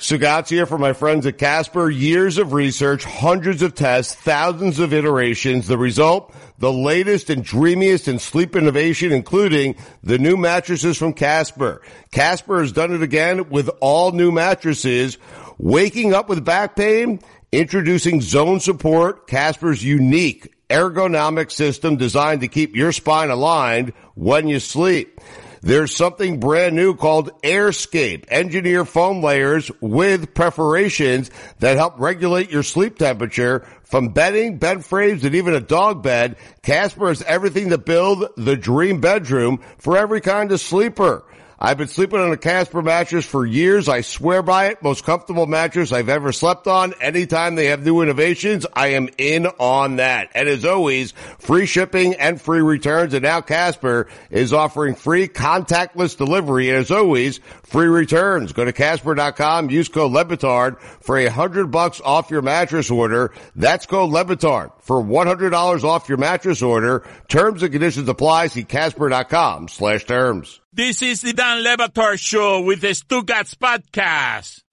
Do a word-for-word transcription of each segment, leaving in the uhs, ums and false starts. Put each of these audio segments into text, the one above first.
Stugotz here for my friends at Casper. Years of research, hundreds of tests, thousands of iterations. The result, the latest and dreamiest in sleep innovation, including the new mattresses from Casper. Casper has done it again with all new mattresses. Waking up with back pain? Introducing Zone Support, Casper's unique ergonomic system designed to keep your spine aligned when you sleep. There's something brand new called AirScape, engineer foam layers with perforations that help regulate your sleep temperature. From bedding, bed frames, and even a dog bed, Casper has everything to build the dream bedroom for every kind of sleeper. I've been sleeping on a Casper mattress for years. I swear by it. Most comfortable mattress I've ever slept on. Anytime they have new innovations, I am in on that. And as always, free shipping and free returns. And now Casper is offering free contactless delivery. And as always, free returns. Go to Casper dot com. Use code LeBatard for a hundred bucks off your mattress order. That's code LeBatard for one hundred dollars off your mattress order. Terms and conditions apply. See Casper dot com slash terms. This is the Dan Le Batard Show with the Stugotz Podcast.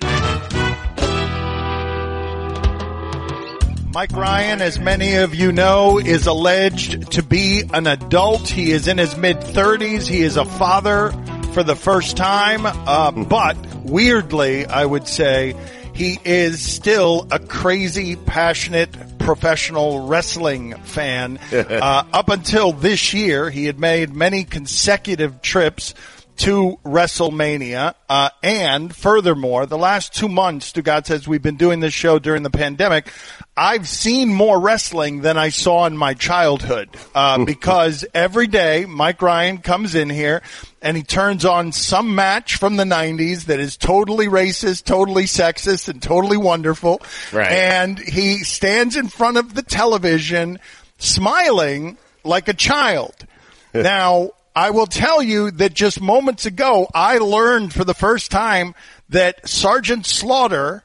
Mike Ryan, as many of you know, is alleged to be an adult. He is in his mid-thirties. He is a father for the first time. Uh, but weirdly, I would say, he is still a crazy, passionate, professional wrestling fan. Uh, up until this year, he had made many consecutive trips to WrestleMania. Uh, and furthermore, the last two months, Stugotz says we've been doing this show during the pandemic. I've seen more wrestling than I saw in my childhood, uh, because every day Mike Ryan comes in here and he turns on some match from the nineties that is totally racist, totally sexist, and totally wonderful. Right. And he stands in front of the television smiling like a child. Now, I will tell you that just moments ago, I learned for the first time that Sergeant Slaughter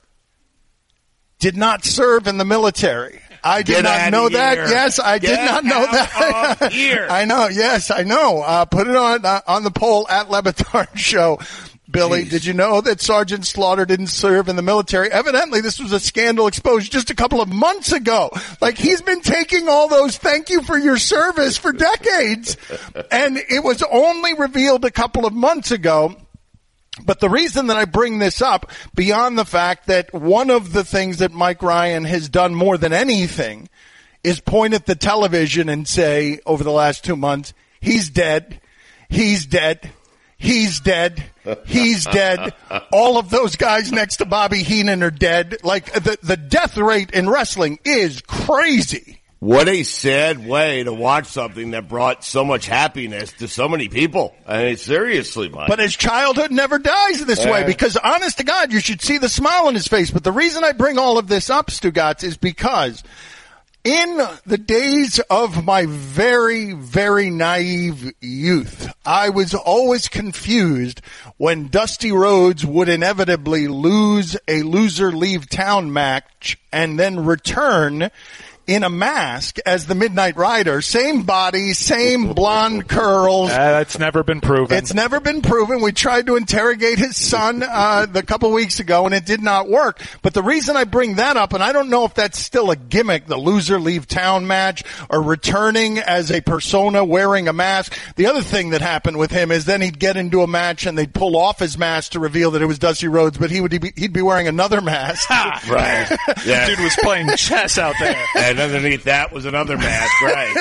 did not serve in the military. I did Get not know here. that. Yes, I Get did not know out that. of here. I know. Yes, I know. Uh, put it on uh, on the poll at Le Batard Show. Billy, Jeez. did you know that Sergeant Slaughter didn't serve in the military? Evidently, this was a scandal exposed just a couple of months ago. Like, he's been taking all those thank you for your service for decades, and it was only revealed a couple of months ago. But the reason that I bring this up, beyond the fact that one of the things that Mike Ryan has done more than anything is point at the television and say, over the last two months, he's dead, he's dead, he's dead, he's dead. All of those guys next to Bobby Heenan are dead. Like, the, the death rate in wrestling is crazy. What a sad way to watch something that brought so much happiness to so many people. I mean, seriously, Mike. But his childhood never dies this Yeah. way, because honest to God, you should see the smile on his face. But the reason I bring all of this up, Stugotz, is because in the days of my very, very naive youth, I was always confused when Dusty Rhodes would inevitably lose a loser leave town match and then return in a mask as the Midnight Rider. Same body, same blonde curls. Uh, that's never been proven. It's never been proven. We tried to interrogate his son uh the couple weeks ago, and it did not work. But the reason I bring that up, and I don't know if that's still a gimmick, the loser leave town match, or returning as a persona wearing a mask. The other thing that happened with him is then he'd get into a match and they'd pull off his mask to reveal that it was Dusty Rhodes, but he would be, he'd be wearing another mask. Right. Yeah. Dude was playing chess out there. And underneath that was another mask, right?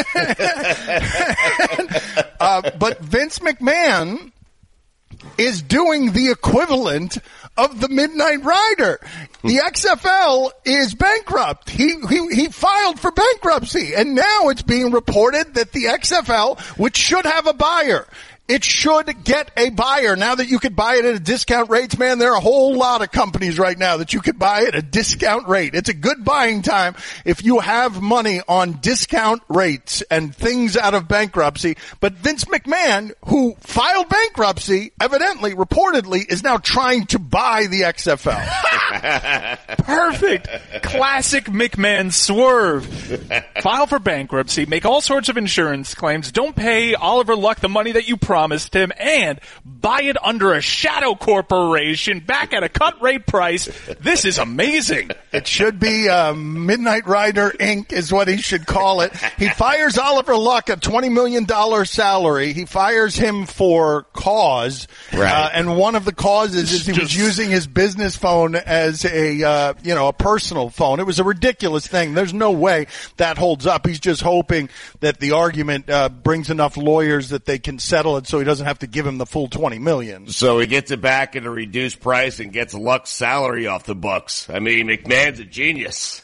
uh, but Vince McMahon is doing the equivalent of the Midnight Rider. The X F L is bankrupt. He, he, he filed for bankruptcy, and now it's being reported that the X F L, which should have a buyer, it should get a buyer. Now that you could buy it at a discount rates, man, there are a whole lot of companies right now that you could buy at a discount rate. It's a good buying time if you have money on discount rates and things out of bankruptcy. But Vince McMahon, who filed bankruptcy, evidently, reportedly, is now trying to buy the X F L. Perfect. Classic McMahon swerve. File for bankruptcy, make all sorts of insurance claims, don't pay Oliver Luck the money that you promised him, and buy it under a shadow corporation back at a cut rate price. This is amazing. It should be uh, Midnight Rider Incorporated is what he should call it. He fires Oliver Luck a twenty million dollars salary. He fires him for cause. Right. Uh, and one of the causes is he was using his business phone as a, uh, you know, a personal phone. It was a ridiculous thing. There's no way that holds up. He's just hoping that the argument uh, brings enough lawyers that they can settle it so he doesn't have to give him the full twenty million dollars. So he gets it back at a reduced price and gets Luck's salary off the books. I mean, McMahon's a genius.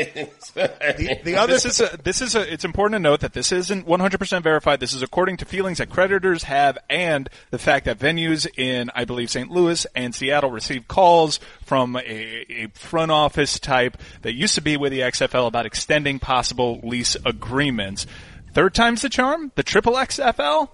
the, the other this is a, this is a, it's important to note that this isn't one hundred percent verified. This is according to feelings that creditors have and the fact that venues in, I believe, Saint Louis and Seattle received calls from a, a front office type that used to be with the X F L about extending possible lease agreements. Third time's the charm? The triple X F L?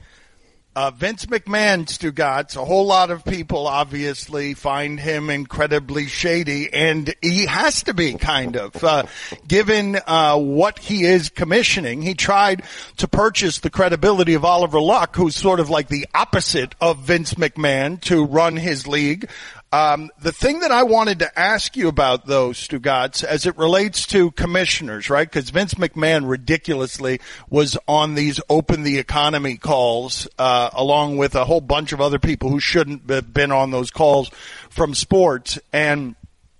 Uh, Vince McMahon, Stugatz, a whole lot of people obviously find him incredibly shady, and he has to be, kind of. Uh, given uh, what he is commissioning, he tried to purchase the credibility of Oliver Luck, who's sort of like the opposite of Vince McMahon, to run his league. Um, the thing that I wanted to ask you about, though, Stugatz, as it relates to commissioners, right? Because Vince McMahon ridiculously was on these open the economy calls, uh, along with a whole bunch of other people who shouldn't have been on those calls from sports. And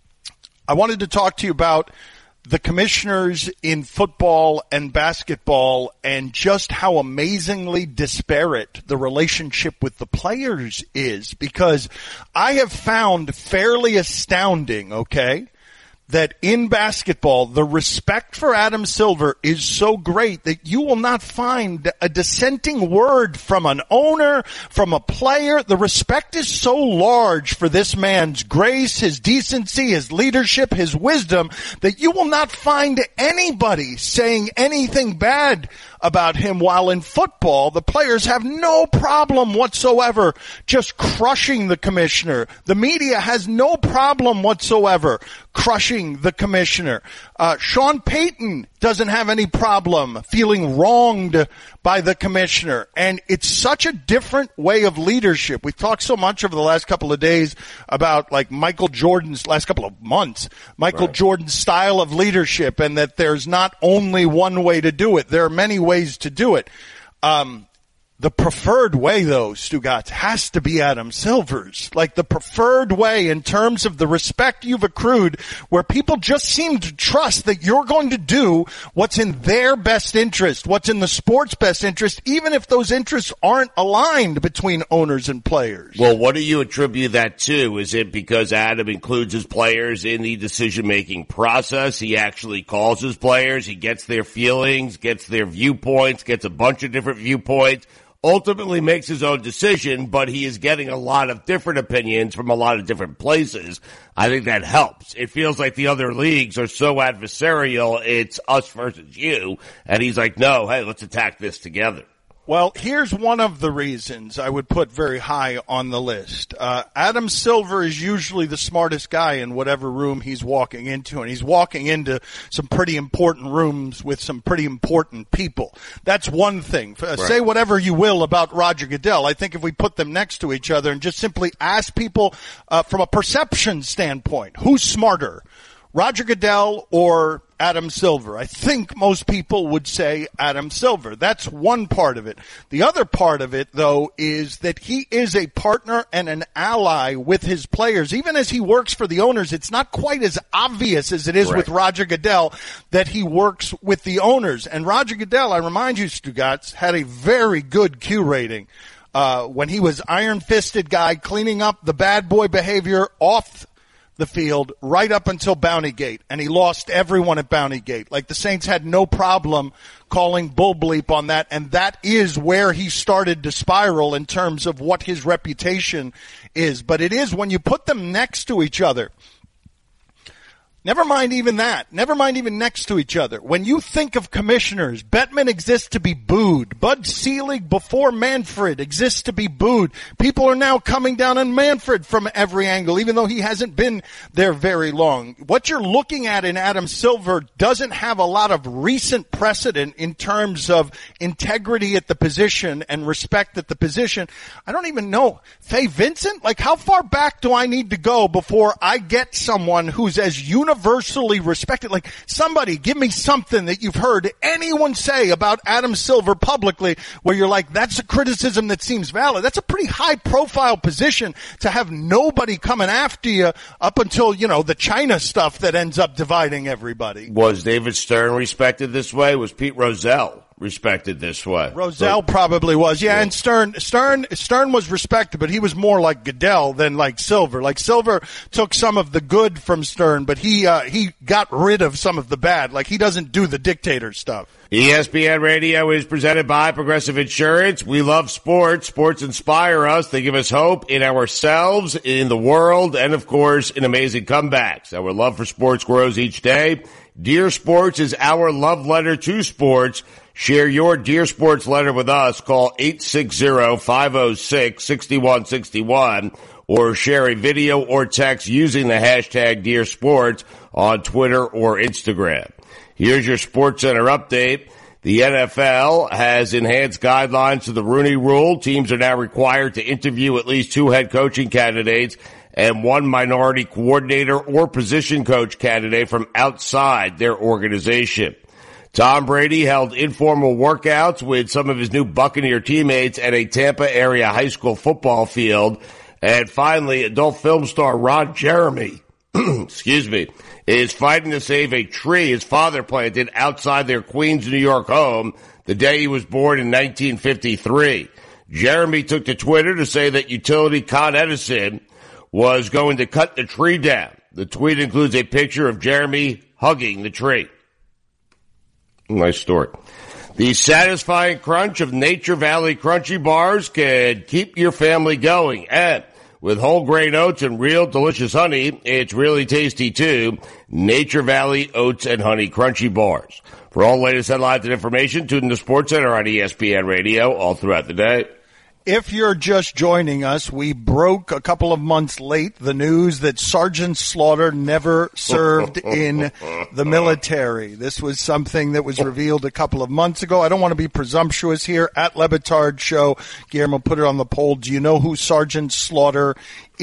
I wanted to talk to you about the commissioners in football and basketball and just how amazingly disparate the relationship with the players is, because I have found fairly astounding, okay, that in basketball, the respect for Adam Silver is so great that you will not find a dissenting word from an owner, from a player. The respect is so large for this man's grace, his decency, his leadership, his wisdom, that you will not find anybody saying anything bad about him, while in football, the players have no problem whatsoever just crushing the commissioner. The media has no problem whatsoever crushing the commissioner. Uh, Sean Payton doesn't have any problem feeling wronged by the commissioner. And it's such a different way of leadership. We've talked so much over the last couple of days about, like, Michael Jordan's last couple of months, Michael right. Jordan's style of leadership, and that there's not only one way to do it. There are many ways to do it. Um, The preferred way, though, Stugatz, has to be Adam Silver's. Like, the preferred way in terms of the respect you've accrued, where people just seem to trust that you're going to do what's in their best interest, what's in the sport's best interest, even if those interests aren't aligned between owners and players. Well, what do you attribute that to? Is it because Adam includes his players in the decision-making process? He actually calls his players, he gets their feelings, gets their viewpoints, gets a bunch of different viewpoints, ultimately makes his own decision, but he is getting a lot of different opinions from a lot of different places. I think that helps. It feels like the other leagues are so adversarial, it's us versus you, and he's like, no, hey, let's attack this together. Well, here's one of the reasons I would put very high on the list. Uh, Adam Silver is usually the smartest guy in whatever room he's walking into, and he's walking into some pretty important rooms with some pretty important people. That's one thing. Uh, right. Say whatever you will about Roger Goodell. I think if we put them next to each other and just simply ask people uh, from a perception standpoint, who's smarter, Roger Goodell or Adam Silver? I think most people would say Adam Silver. That's one part of it. The other part of it, though, is that he is a partner and an ally with his players. Even as he works for the owners, it's not quite as obvious as it is right. with Roger Goodell that he works with the owners. And Roger Goodell, I remind you, Stugatz, had a very good Q rating uh when he was iron-fisted guy cleaning up the bad boy behavior off the field right up until Bountygate, and he lost everyone at Bountygate. Like, the Saints had no problem calling bull bleep on that, and that is where he started to spiral in terms of what his reputation is. But it is when you put them next to each other. Never mind even that. Never mind even next to each other. When you think of commissioners, Bettman exists to be booed. Bud Selig before Manfred exists to be booed. People are now coming down on Manfred from every angle, even though he hasn't been there very long. What you're looking at in Adam Silver doesn't have a lot of recent precedent in terms of integrity at the position and respect at the position. I don't even know. Fay Vincent? Like, how far back do I need to go before I get someone who's as universal universally respected? Like, somebody give me something that you've heard anyone say about Adam Silver publicly where you're like, that's a criticism that seems valid. That's a pretty high profile position to have nobody coming after you up until, you know, the China stuff that ends up dividing everybody. Was David Stern respected this way? Was Pete Rozelle respected this way? Rozelle so, probably was, yeah, yeah. And Stern, Stern, Stern was respected, but he was more like Goodell than like Silver. Like, Silver took some of the good from Stern, but he uh, he got rid of some of the bad. Like, he doesn't do the dictator stuff. E S P N Radio is presented by Progressive Insurance. We love sports. Sports inspire us. They give us hope in ourselves, in the world, and, of course, in amazing comebacks. Our love for sports grows each day. Dear Sports is our love letter to sports. Share your Dear Sports letter with us. Call eight six zero, five oh six, six one six one or share a video or text using the hashtag Dear Sports on Twitter or Instagram. Here's your SportsCenter update. The N F L has enhanced guidelines to the Rooney Rule. Teams are now required to interview at least two head coaching candidates and one minority coordinator or position coach candidate from outside their organization. Tom Brady held informal workouts with some of his new Buccaneer teammates at a Tampa area high school football field. And finally, adult film star Ron Jeremy, excuse me, is fighting to save a tree his father planted outside their Queens, New York home the day he was born in nineteen fifty-three. Jeremy took to Twitter to say that utility Con Edison was going to cut the tree down. The tweet includes a picture of Jeremy hugging the tree. Nice story. The satisfying crunch of Nature Valley Crunchy Bars can keep your family going. And with whole grain oats and real delicious honey, it's really tasty too. Nature Valley Oats and Honey Crunchy Bars. For all the latest headlines and information, tune in to SportsCenter on E S P N Radio all throughout the day. If you're just joining us, we broke a couple of months late the news that Sergeant Slaughter never served in the military. This was something that was revealed a couple of months ago. I don't want to be presumptuous here. At Le Batard Show, Guillermo put it on the poll. Do you know who Sergeant Slaughter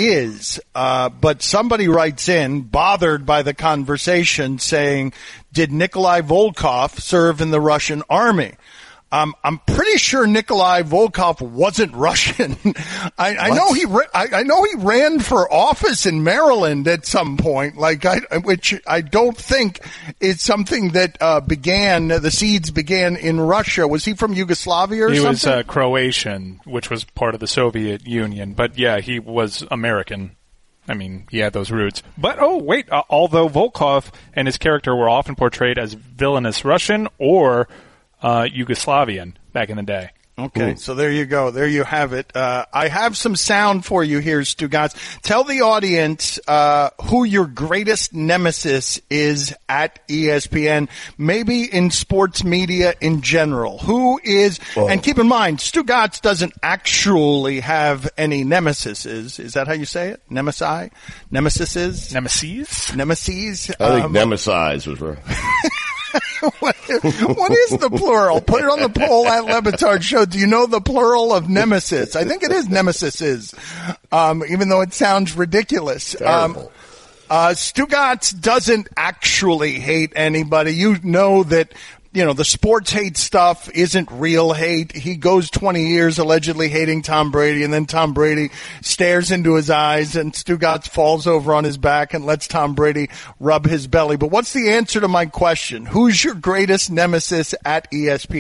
is? Uh, but somebody writes in, bothered by the conversation, saying, did Nikolai Volkov serve in the Russian army? Um, I'm pretty sure Nikolai Volkov wasn't Russian. I, I know he, ra- I, I know he ran for office in Maryland at some point, like I, which I don't think is something that, uh, began, the seeds began in Russia. Was he from Yugoslavia or he something? He was, uh, Croatian, which was part of the Soviet Union. But yeah, he was American. I mean, he had those roots. But, oh, wait, uh, although Volkov and his character were often portrayed as villainous Russian or Uh, Yugoslavian back in the day. Okay, Ooh. So there you go. There you have it. Uh, I have some sound for you here, Stugotz. Tell the audience uh, who your greatest nemesis is at E S P N, maybe in sports media in general. Who is, oh. and keep in mind, Stugotz doesn't actually have any nemesises. Is that how you say it? Nemesi? Nemesises? Nemesis? Nemesis? I think um, nemesize was right. what, what is the plural? Put it on the poll at Le Batard Show. Do you know the plural of nemesis? I think it is nemesises, um, even though it sounds ridiculous. Terrible. Um, uh, Stugotz doesn't actually hate anybody. You know that, you know, the sports hate stuff isn't real hate. He goes twenty years allegedly hating Tom Brady, and then Tom Brady stares into his eyes, and Stugotz falls over on his back and lets Tom Brady rub his belly. But what's the answer to my question? Who's your greatest nemesis at E S P N?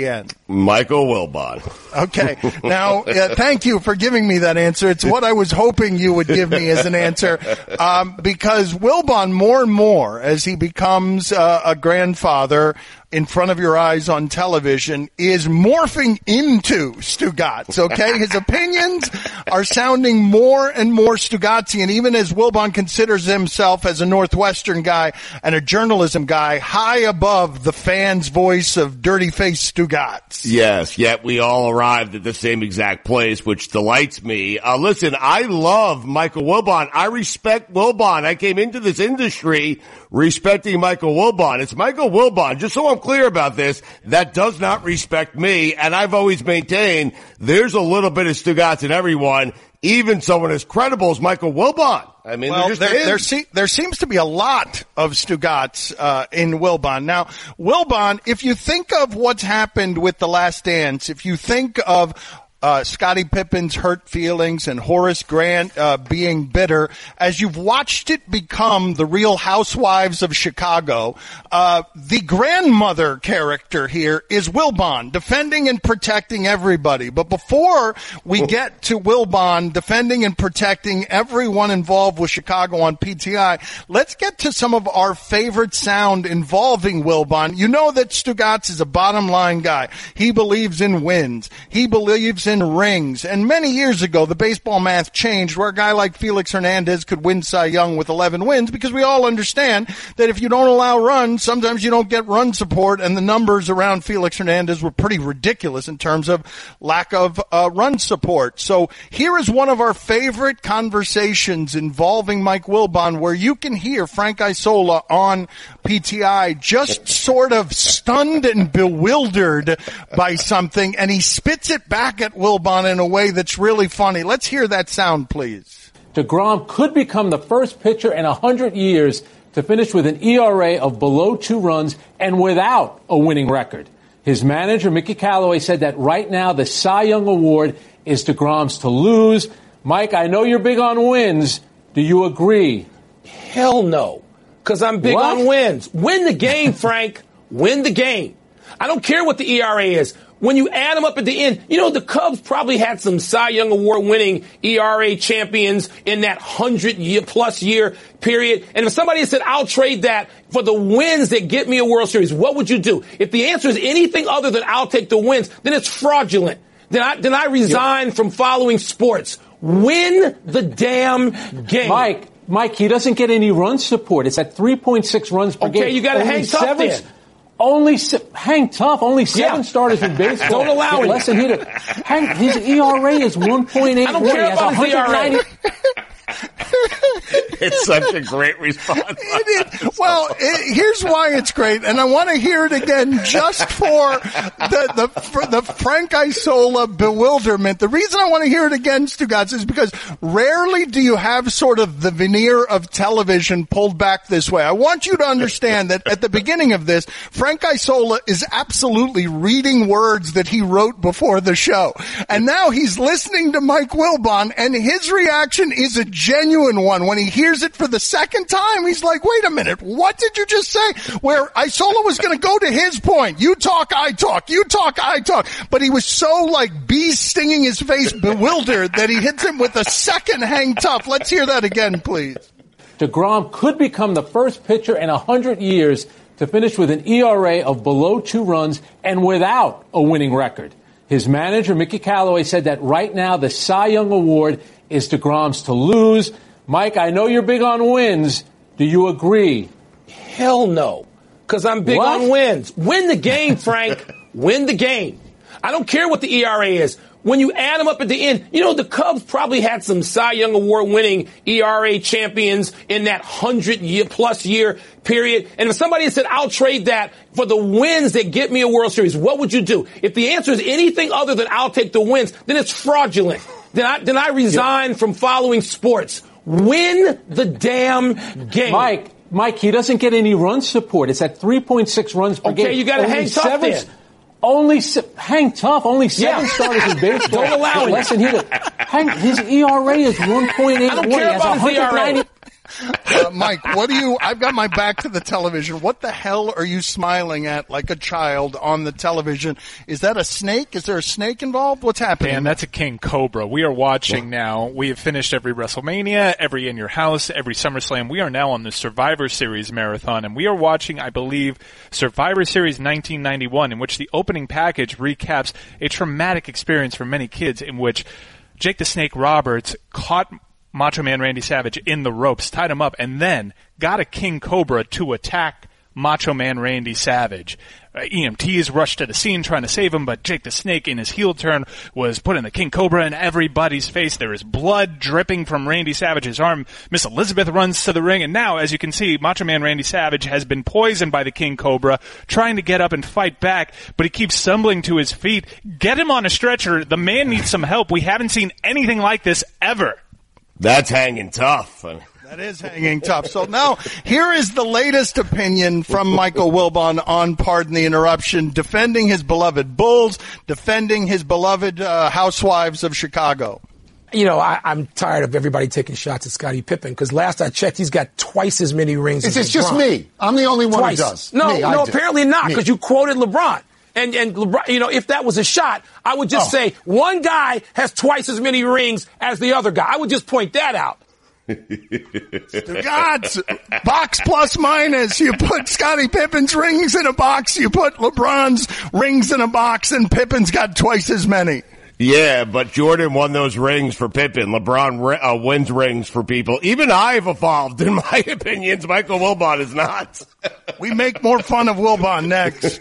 Michael Wilbon. Okay. Now, uh, thank you for giving me that answer. It's what I was hoping you would give me as an answer, um, because Wilbon, more and more, as he becomes uh, a grandfather in front of your eyes on television, is morphing into Stugotz, okay? His opinions are sounding more and more Stugotzian, even as Wilbon considers himself as a Northwestern guy and a journalism guy high above the fan's voice of dirty-faced Stugotz. Yes, yet we all arrived at the same exact place, which delights me. Uh, listen, I love Michael Wilbon. I respect Wilbon. I came into this industry respecting Michael Wilbon. It's Michael Wilbon, just so I'm clear about this, that does not respect me, and I've always maintained there's a little bit of Stugotz in everyone, even someone as credible as Michael Wilbon. I mean, well, there, there, there, se- there seems to be a lot of Stugotz uh, in Wilbon. Now, Wilbon, if you think of what's happened with The Last Dance, if you think of Uh, Scottie Pippen's hurt feelings and Horace Grant uh, being bitter, as you've watched it become the Real Housewives of Chicago, uh, the grandmother character here is Wilbon, defending and protecting everybody. But before we get to Wilbon defending and protecting everyone involved with Chicago on P T I, let's get to some of our favorite sound involving Wilbon. You know that Stugotz is a bottom line guy. He believes in wins. He believes in rings. And many years ago, the baseball math changed where a guy like Felix Hernandez could win Cy Young with eleven wins, because we all understand that if you don't allow runs, sometimes you don't get run support, and the numbers around Felix Hernandez were pretty ridiculous in terms of lack of uh, run support. So here is one of our favorite conversations involving Mike Wilbon, where you can hear Frank Isola on P T I just sort of stunned and bewildered by something, and he spits it back at Wilbon in a way that's really funny. Let's hear that sound, please. DeGrom could become the first pitcher in one hundred years to finish with an E R A of below two runs and without a winning record. His manager, Mickey Callaway, said that right now the Cy Young Award is DeGrom's to lose. Mike, I know you're big on wins. Do you agree? Hell no, because I'm big what? on wins. Win the game, Frank. Win the game. I don't care what the E R A is. When you add them up at the end, you know, the Cubs probably had some Cy Young Award winning E R A champions in that hundred year plus year period. And if somebody said, I'll trade that for the wins that get me a World Series, what would you do? If the answer is anything other than I'll take the wins, then it's fraudulent. Then I, then I resign yep. from following sports. Win the damn game. Mike, Mike, he doesn't get any run support. It's at three point six runs per okay, game. Okay, you got to hang tough then. Only se- hang tough. Only seven yeah. starters in baseball. Don't allow it. Less than he. Hang, his E R A is one point eight. I don't care about his E R A. It's such a great response. It is. Well, it, here's why it's great, and I want to hear it again just for the the for the Frank Isola bewilderment. The reason I want to hear it again, Stugotz, is because rarely do you have sort of the veneer of television pulled back this way. I want you to understand that at the beginning of this, Frank Isola is absolutely reading words that he wrote before the show, and now he's listening to Mike Wilbon, and his reaction is a genuine one. When he hears it for the second time, he's like, wait a minute, what did you just say? Where Isola was going to go to his point. You talk, I talk. You talk, I talk. But he was so like bees stinging his face, bewildered, that he hits him with a second hang tough. Let's hear that again, please. DeGrom could become the first pitcher in one hundred years to finish with an E R A of below two runs and without a winning record. His manager, Mickey Callaway, said that right now the Cy Young Award is DeGrom's to lose. Mike, I know you're big on wins. Do you agree? Hell no, because I'm big what? on wins. Win the game, Frank. Win the game. I don't care what the E R A is. When you add them up at the end, you know, the Cubs probably had some Cy Young Award winning E R A champions in that hundred year plus year period. And if somebody said, I'll trade that for the wins that get me a World Series, what would you do? If the answer is anything other than I'll take the wins, then it's fraudulent. Then I, then I resign yep. from following sports. Win the damn game. Mike, Mike, he doesn't get any run support. It's at three point six runs per okay, game. Okay, you got to hang tough seven, then. Only se- hang tough. Only seven yeah. starters in baseball. Don't allow it. Less than he. Hang, his E R A is one point eight. I don't care about his E R A. Uh, Mike, what do you, I've got my back to the television. What the hell are you smiling at like a child on the television? Is that a snake? Is there a snake involved? What's happening? Dan, that's a king cobra. We are watching now. We have finished every WrestleMania, every In Your House, every SummerSlam. We are now on the Survivor Series marathon, and we are watching, I believe, Survivor Series nineteen ninety-one, in which the opening package recaps a traumatic experience for many kids in which Jake the Snake Roberts caught Macho Man Randy Savage in the ropes, tied him up, and then got a king cobra to attack Macho Man Randy Savage. Uh, E M Ts rushed to the scene trying to save him, but Jake the Snake, in his heel turn, was putting the king cobra in everybody's face. There is blood dripping from Randy Savage's arm. Miss Elizabeth runs to the ring, and now, as you can see, Macho Man Randy Savage has been poisoned by the king cobra, trying to get up and fight back, but he keeps stumbling to his feet. Get him on a stretcher. The man needs some help. We haven't seen anything like this ever. That's hanging tough. That is hanging tough. So now, here is the latest opinion from Michael Wilbon on Pardon the Interruption, defending his beloved Bulls, defending his beloved uh, Housewives of Chicago. You know, I, I'm tired of everybody taking shots at Scottie Pippen, because last I checked, he's got twice as many rings It's, as it's just LeBron. me. I'm the only one Twice. who does. No, me, no, I do. apparently not, Me. because you quoted LeBron. And, and LeBron, you know, if that was a shot, I would just Oh. say one guy has twice as many rings as the other guy. I would just point that out. Gods, box plus minus. You put Scottie Pippen's rings in a box, you put LeBron's rings in a box, and Pippen's got twice as many. Yeah, but Jordan won those rings for Pippen. LeBron uh, wins rings for people. Even I've evolved in my opinions. Michael Wilbon is not. We make more fun of Wilbon next.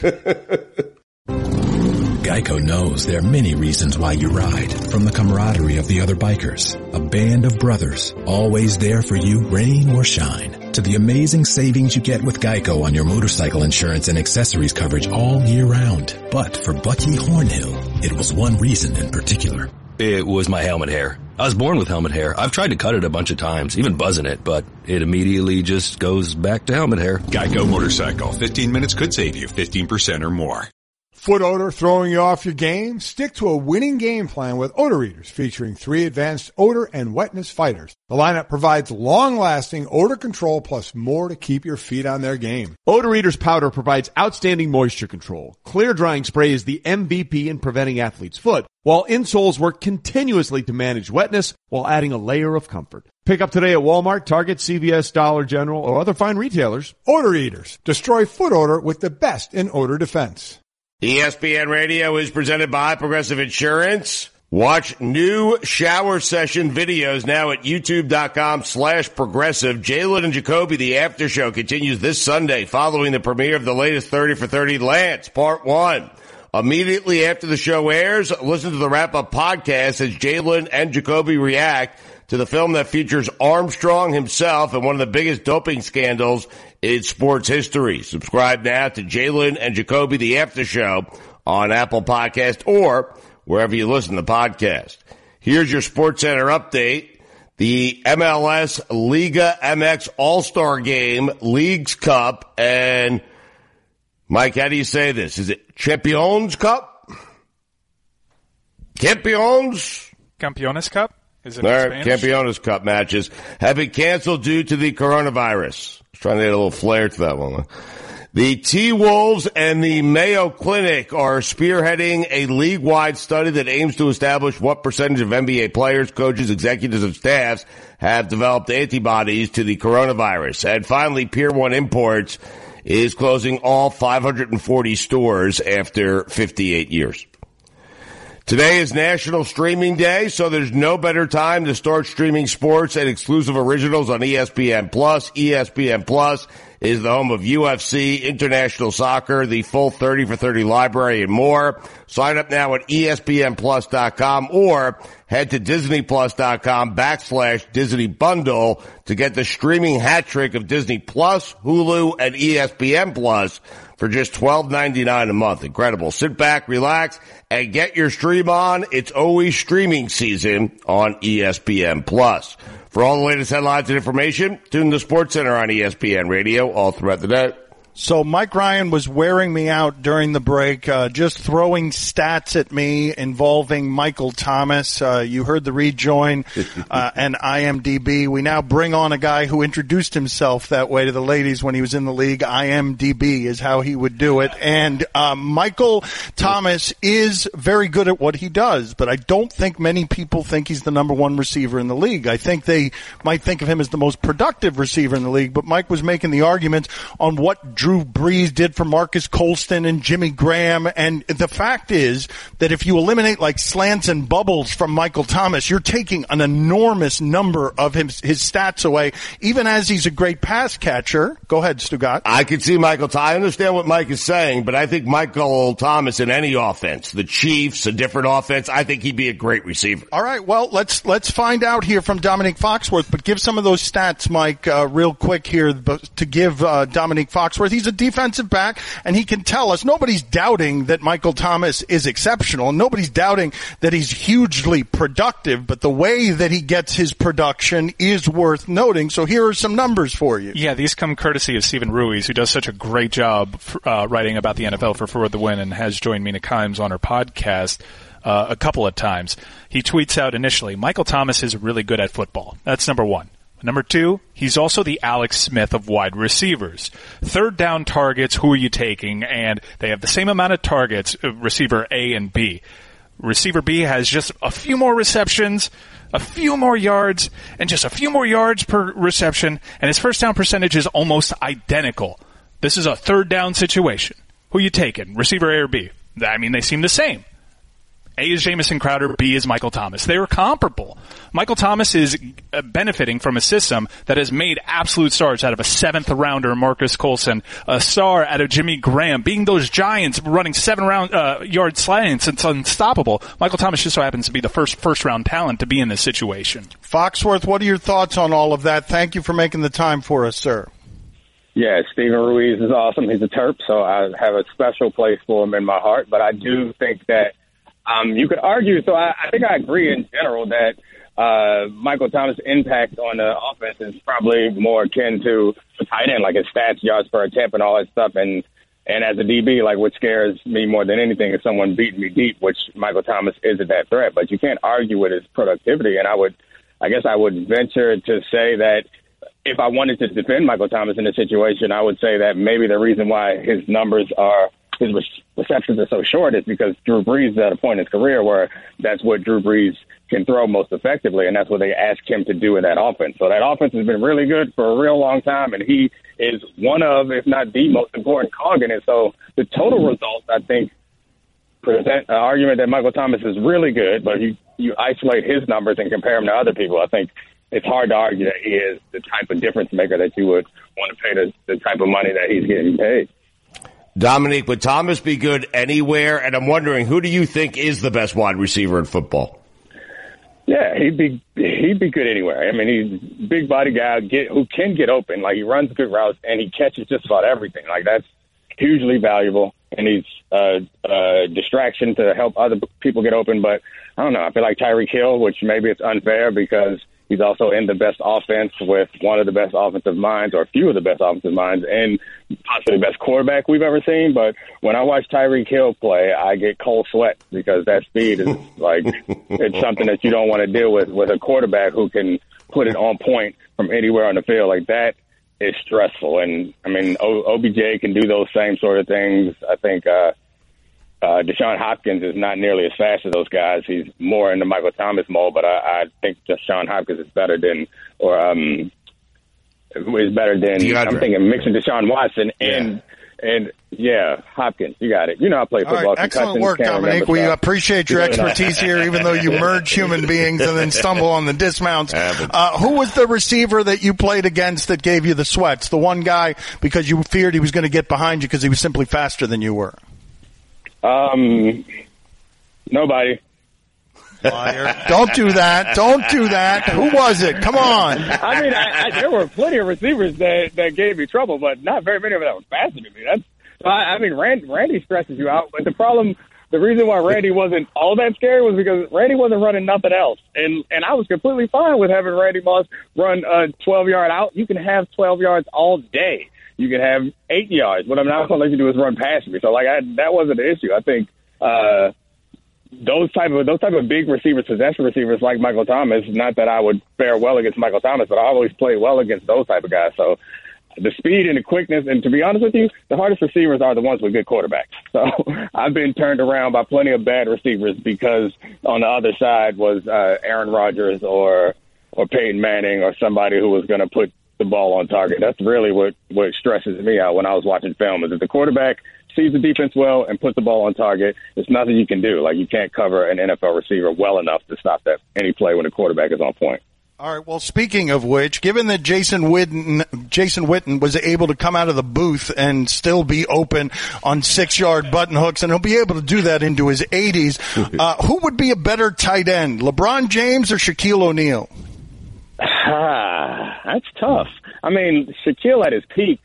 Geico knows there are many reasons why you ride. From the camaraderie of the other bikers, a band of brothers, always there for you, rain or shine, to the amazing savings you get with Geico on your motorcycle insurance and accessories coverage all year round. But for Bucky Hornhill, it was one reason in particular. It was my helmet hair. I was born with helmet hair. I've tried to cut it a bunch of times, even buzzing it, but it immediately just goes back to helmet hair. Geico Motorcycle. fifteen minutes could save you fifteen percent or more. Foot odor throwing you off your game? Stick to a winning game plan with Odor Eaters, featuring three advanced odor and wetness fighters. The lineup provides long-lasting odor control plus more to keep your feet on their game. Odor Eaters powder provides outstanding moisture control. Clear drying spray is the M V P in preventing athlete's foot, while insoles work continuously to manage wetness while adding a layer of comfort. Pick up today at Walmart, Target, C V S, Dollar General, or other fine retailers. Odor Eaters. Destroy foot odor with the best in odor defense. E S P N Radio is presented by Progressive Insurance. Watch new shower session videos now at youtube.com slash progressive. Jalen and Jacoby, the after show, continues this Sunday following the premiere of the latest thirty for thirty Lance, part one. Immediately after the show airs, listen to the wrap-up podcast as Jalen and Jacoby react to the film that features Armstrong himself and one of the biggest doping scandals in sports history. Subscribe now to Jalen and Jacoby, the after show, on Apple Podcast or wherever you listen to podcasts. Here's your SportsCenter update. The M L S Liga M X All-Star Game, Leagues Cup, and Mike, how do you say this? Is it Champions Cup? Champions? Campeones Cup? Is it All in right, Spanish? Campeones Cup matches have been canceled due to the coronavirus. I was trying to add a little flair to that one. The T-Wolves and the Mayo Clinic are spearheading a league-wide study that aims to establish what percentage of N B A players, coaches, executives, and staffs have developed antibodies to the coronavirus. And finally, Pier one Imports is closing all five hundred forty stores after fifty-eight years. Today is National Streaming Day, so there's no better time to start streaming sports and exclusive originals on E S P N Plus. E S P N Plus is the home of U F C, international soccer, the full thirty for thirty library, and more. Sign up now at E S P N plus dot com or head to Disney Plus dot com backslash Disney Bundle to get the streaming hat trick of Disney Plus, Hulu, and E S P N Plus for just twelve ninety-nine a month. Incredible. Sit back, relax, and get your stream on. It's always streaming season on E S P N Plus. For all the latest headlines and information, tune to SportsCenter on E S P N Radio all throughout the day. So Mike Ryan was wearing me out during the break, uh, just throwing stats at me involving Michael Thomas. Uh, you heard the rejoin uh, and I M D B. We now bring on a guy who introduced himself that way to the ladies when he was in the league. I M D B is how he would do it. And uh, Michael Thomas is very good at what he does, but I don't think many people think he's the number one receiver in the league. I think they might think of him as the most productive receiver in the league, but Mike was making the argument on what Drew Brees did for Marcus Colston and Jimmy Graham. And the fact is that if you eliminate like slants and bubbles from Michael Thomas, you're taking an enormous number of his, his stats away, even as he's a great pass catcher. Go ahead, Stugat. I can see Michael Thomas. I understand what Mike is saying, but I think Michael Thomas in any offense, the Chiefs, a different offense, I think he'd be a great receiver. All right, well, let's let's find out here from Dominique Foxworth, but give some of those stats, Mike, uh, real quick here to give uh, Dominique Foxworth. He's a defensive back, and he can tell us. Nobody's doubting that Michael Thomas is exceptional, and nobody's doubting that he's hugely productive, but the way that he gets his production is worth noting. So here are some numbers for you. Yeah, these come courtesy of Stephen Ruiz, who does such a great job uh, writing about the N F L for For the Win and has joined Mina Kimes on her podcast uh, a couple of times. He tweets out initially, Michael Thomas is really good at football. That's number one. Number two, he's also the Alex Smith of wide receivers. Third down targets, who are you taking? And they have the same amount of targets, uh, receiver A and B. Receiver B has just a few more receptions, a few more yards, and just a few more yards per reception, and his first down percentage is almost identical. This is a third down situation. Who are you taking, receiver A or B? I mean, they seem the same. A is Jamison Crowder, B is Michael Thomas. They are comparable. Michael Thomas is benefiting from a system that has made absolute stars out of a seventh rounder, Marcus Colson, a star out of Jimmy Graham, being those giants running seven round uh, yard slants. It's unstoppable. Michael Thomas just so happens to be the first first round talent to be in this situation. Foxworth, what are your thoughts on all of that? Thank you for making the time for us, sir. Yeah, Stephen Ruiz is awesome. He's a Terp, so I have a special place for him in my heart. But I do think that Um, you could argue, so I, I think I agree in general that uh, Michael Thomas' impact on the offense is probably more akin to a tight end, like his stats, yards per attempt, and all that stuff. And and as a D B, like what scares me more than anything is someone beating me deep, which Michael Thomas isn't that threat. But you can't argue with his productivity. And I would, I guess I would venture to say that if I wanted to defend Michael Thomas in this situation, I would say that maybe the reason why his numbers are his receptions are so short is because Drew Brees is at a point in his career where that's what Drew Brees can throw most effectively, and that's what they ask him to do in that offense. So that offense has been really good for a real long time, and he is one of, if not the most important cog in it. So the total results, I think, present an argument that Michael Thomas is really good, but you, you isolate his numbers and compare him to other people. I think it's hard to argue that he is the type of difference maker that you would want to pay the, the type of money that he's getting paid. Dominique, would Thomas be good anywhere? And I'm wondering, who do you think is the best wide receiver in football? Yeah, he'd be he'd be good anywhere. I mean, he's a big body guy get, who can get open. Like, he runs good routes, and he catches just about everything. Like, that's hugely valuable, and he's a uh, uh, distraction to help other people get open. But I don't know. I feel like Tyreek Hill, which maybe it's unfair because he's also in the best offense with one of the best offensive minds, or a few of the best offensive minds, and possibly the best quarterback we've ever seen. But when I watch Tyreek Hill play, I get cold sweat because that speed is like, it's something that you don't want to deal with with a quarterback who can put it on point from anywhere on the field. Like, that is stressful. And I mean, o- O B J can do those same sort of things. I think, uh, Uh, Deshaun Hopkins is not nearly as fast as those guys. He's more in the Michael Thomas mold, but I, I think Deshaun Hopkins is better than, or um, is better than. DeAndre. I'm thinking mixing Deshaun Watson and yeah. and yeah, Hopkins. You got it. You know I play football. All right, excellent work, Dominique. We appreciate your expertise here, even though you merge human beings and then stumble on the dismounts. Uh, who was the receiver that you played against that gave you the sweats? The one guy because you feared he was going to get behind you because he was simply faster than you were. Um, nobody. Liar. Don't do that. Don't do that. Who was it? Come on. I mean, I, I, there were plenty of receivers that, that gave me trouble, but not very many of them that were faster than me. That's, I, I mean, Randy, Randy stresses you out, but the problem, the reason why Randy wasn't all that scary was because Randy wasn't running nothing else. And, and I was completely fine with having Randy Moss run a twelve-yard out. You can have twelve yards all day. you can have eight yards. What I'm not going to let you do is run past me. So, like, I, that wasn't the issue. I think uh, those type of those type of big receivers, possession receivers like Michael Thomas, not that I would fare well against Michael Thomas, but I always play well against those type of guys. So the speed and the quickness, and to be honest with you, the hardest receivers are the ones with good quarterbacks. So I've been turned around by plenty of bad receivers because on the other side was uh, Aaron Rodgers or or Peyton Manning or somebody who was going to put the ball on target. That's really what, what stresses me out when I was watching film, is that the quarterback sees the defense well and puts the ball on target. There's nothing you can do. Like, you can't cover an N F L receiver well enough to stop that any play when the quarterback is on point. All right. Well, speaking of which, given that Jason Witten, Jason Witten was able to come out of the booth and still be open on six-yard button hooks, and he'll be able to do that into his eighties, uh, who would be a better tight end, LeBron James or Shaquille O'Neal? Ah, that's tough. I mean, Shaquille at his peak,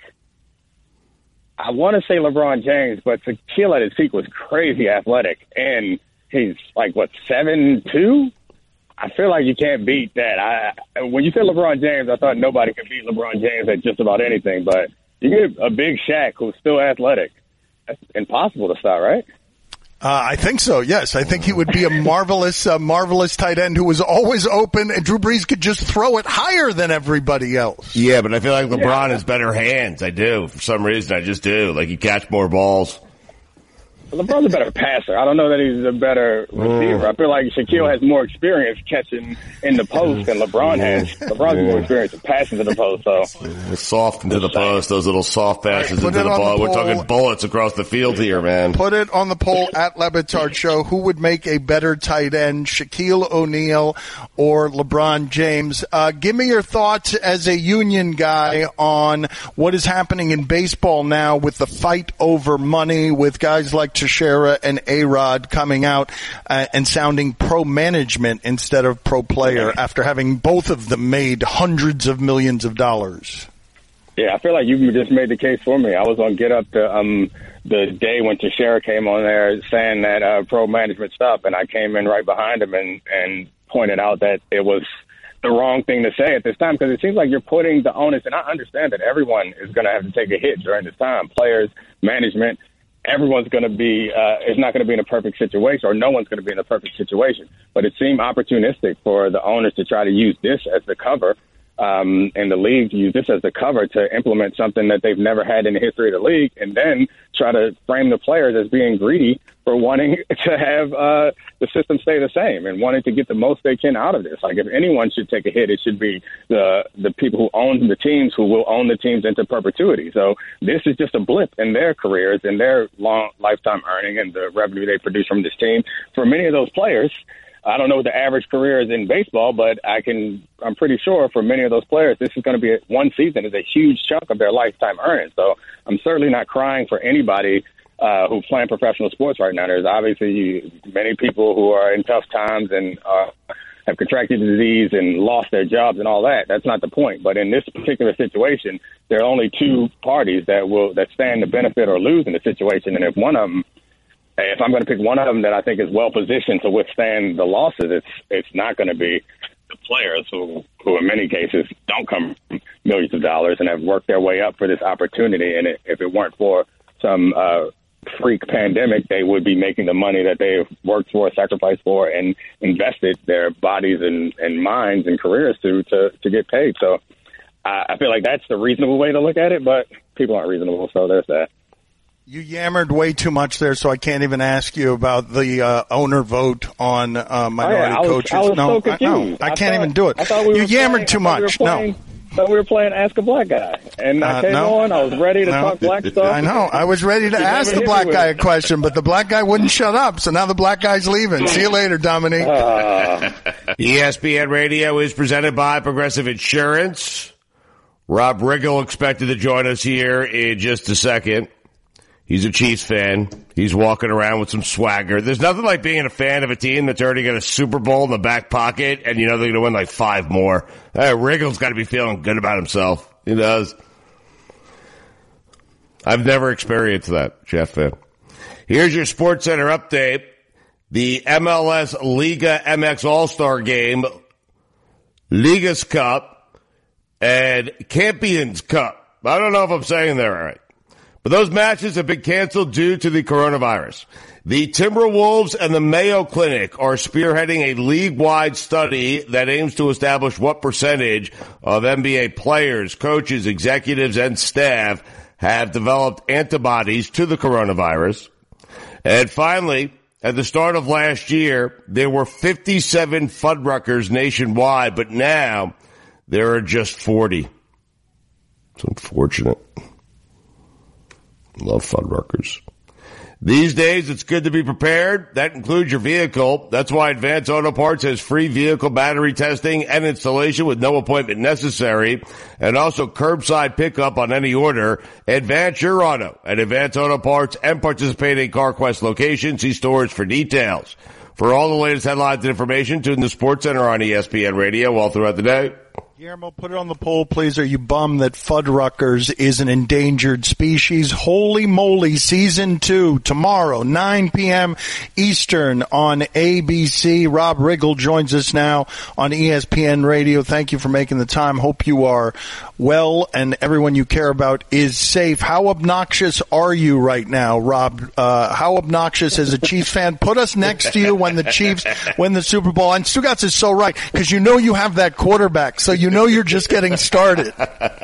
I want to say LeBron James, but Shaquille at his peak was crazy athletic, and he's like, what, seven two? I feel like you can't beat that. I when you said LeBron James, I thought nobody could beat LeBron James at just about anything. But you get a big Shaq who's still athletic. That's impossible to stop, right? Uh, I think so, yes. I think he would be a marvelous, uh, marvelous tight end who was always open, and Drew Brees could just throw it higher than everybody else. Yeah, but I feel like LeBron has better hands. I do. For some reason, I just do. Like, he catch more balls. LeBron's a better passer. I don't know that he's a better receiver. I feel like Shaquille has more experience catching in the post than LeBron has. LeBron's more experience with passing to the post. So soft into the post, those little soft passes right, into the ball. The We're talking bullets across the field here, man. Put it on the poll at Le Batard Show. Who would make a better tight end, Shaquille O'Neal or LeBron James? Uh, give me your thoughts as a Union guy on what is happening in baseball now with the fight over money, with guys like Teixeira and A-Rod coming out uh, and sounding pro-management instead of pro-player after having both of them made hundreds of millions of dollars. Yeah, I feel like you just made the case for me. I was on Get Up the, um, the day when Teixeira came on there saying that uh, pro-management stuff, and I came in right behind him and, and pointed out that it was the wrong thing to say at this time, because it seems like you're putting the onus, and I understand that everyone is going to have to take a hit during this time, players, management. Everyone's going to be, uh, is not going to be in a perfect situation, or no one's going to be in a perfect situation. But it seemed opportunistic for the owners to try to use this as the cover, um, and the league to use this as the cover to implement something that they've never had in the history of the league, and then try to frame the players as being greedy for wanting to have uh, the system stay the same and wanting to get the most they can out of this. Like, if anyone should take a hit, it should be the the people who own the teams, who will own the teams into perpetuity. So this is just a blip in their careers and their long lifetime earning and the revenue they produce from this team. For many of those players, I don't know what the average career is in baseball, but I can, I'm pretty sure for many of those players, this is going to be a, one season is a huge chunk of their lifetime earnings. So I'm certainly not crying for anybody uh, who playing professional sports right now. There's obviously many people who are in tough times and uh, have contracted the disease and lost their jobs and all that. That's not the point. But in this particular situation, there are only two parties that will that stand to benefit or lose in the situation. And if one of them, if I'm going to pick one of them that I think is well positioned to withstand the losses, it's it's not going to be the players who, who in many cases don't come from millions of dollars and have worked their way up for this opportunity. And it, if it weren't for some uh, freak pandemic, they would be making the money that they've worked for, sacrificed for, and invested their bodies and, and minds and careers to, to, to get paid. So I, I feel like that's the reasonable way to look at it, but people aren't reasonable, so there's that. You yammered way too much there, so I can't even ask you about the uh, owner vote on uh, minority oh, yeah, I was, coaches. I was no, so confused. I, no, I, I can't thought, even do it. We you yammered playing, too much. We playing, no. I thought we were playing Ask a Black Guy, and I uh, came no. on. I was ready to no. talk black stuff. I know. I was ready to ask the black guy a question, but the black guy wouldn't shut up, so now the black guy's leaving. See you later, Dominique. Uh, E S P N Radio is presented by Progressive Insurance. Rob Riggle expected to join us here in just a second. He's a Chiefs fan. He's walking around with some swagger. There's nothing like being a fan of a team that's already got a Super Bowl in the back pocket, and you know they're going to win like five more. Hey, Riggle's got to be feeling good about himself. He does. I've never experienced that, Jeff fan. Here's your Sports Center update. The M L S Liga M X All-Star Game, Ligas Cup, and Champions Cup I don't know if I'm saying that right. But those matches have been canceled due to the coronavirus. The Timberwolves and the Mayo Clinic are spearheading a league-wide study that aims to establish what percentage of N B A players, coaches, executives, and staff have developed antibodies to the coronavirus. And finally, at the start of last year, there were fifty-seven Fuddruckers nationwide, but now there are just forty. It's unfortunate. Love Fuddruckers. These days, it's good to be prepared. That includes your vehicle. That's why Advance Auto Parts has free vehicle battery testing and installation with no appointment necessary, and also curbside pickup on any order. Advance your auto at Advance Auto Parts and participating CarQuest locations. See stores for details. For all the latest headlines and information, tune in the Sports Center on E S P N Radio all throughout the day. Guillermo, put it on the poll, please. Are you bummed that Fuddruckers is an endangered species? Holy moly, season two, tomorrow, nine p.m. Eastern on A B C. Rob Riggle joins us now on E S P N Radio. Thank you for making the time. Hope you are well and everyone you care about is safe. How obnoxious are you right now, Rob? Uh, how obnoxious as a Chiefs fan? Put us next to you when the Chiefs win the Super Bowl. And Stugotz is so right, because you know you have that quarterback, so you know you're just getting started.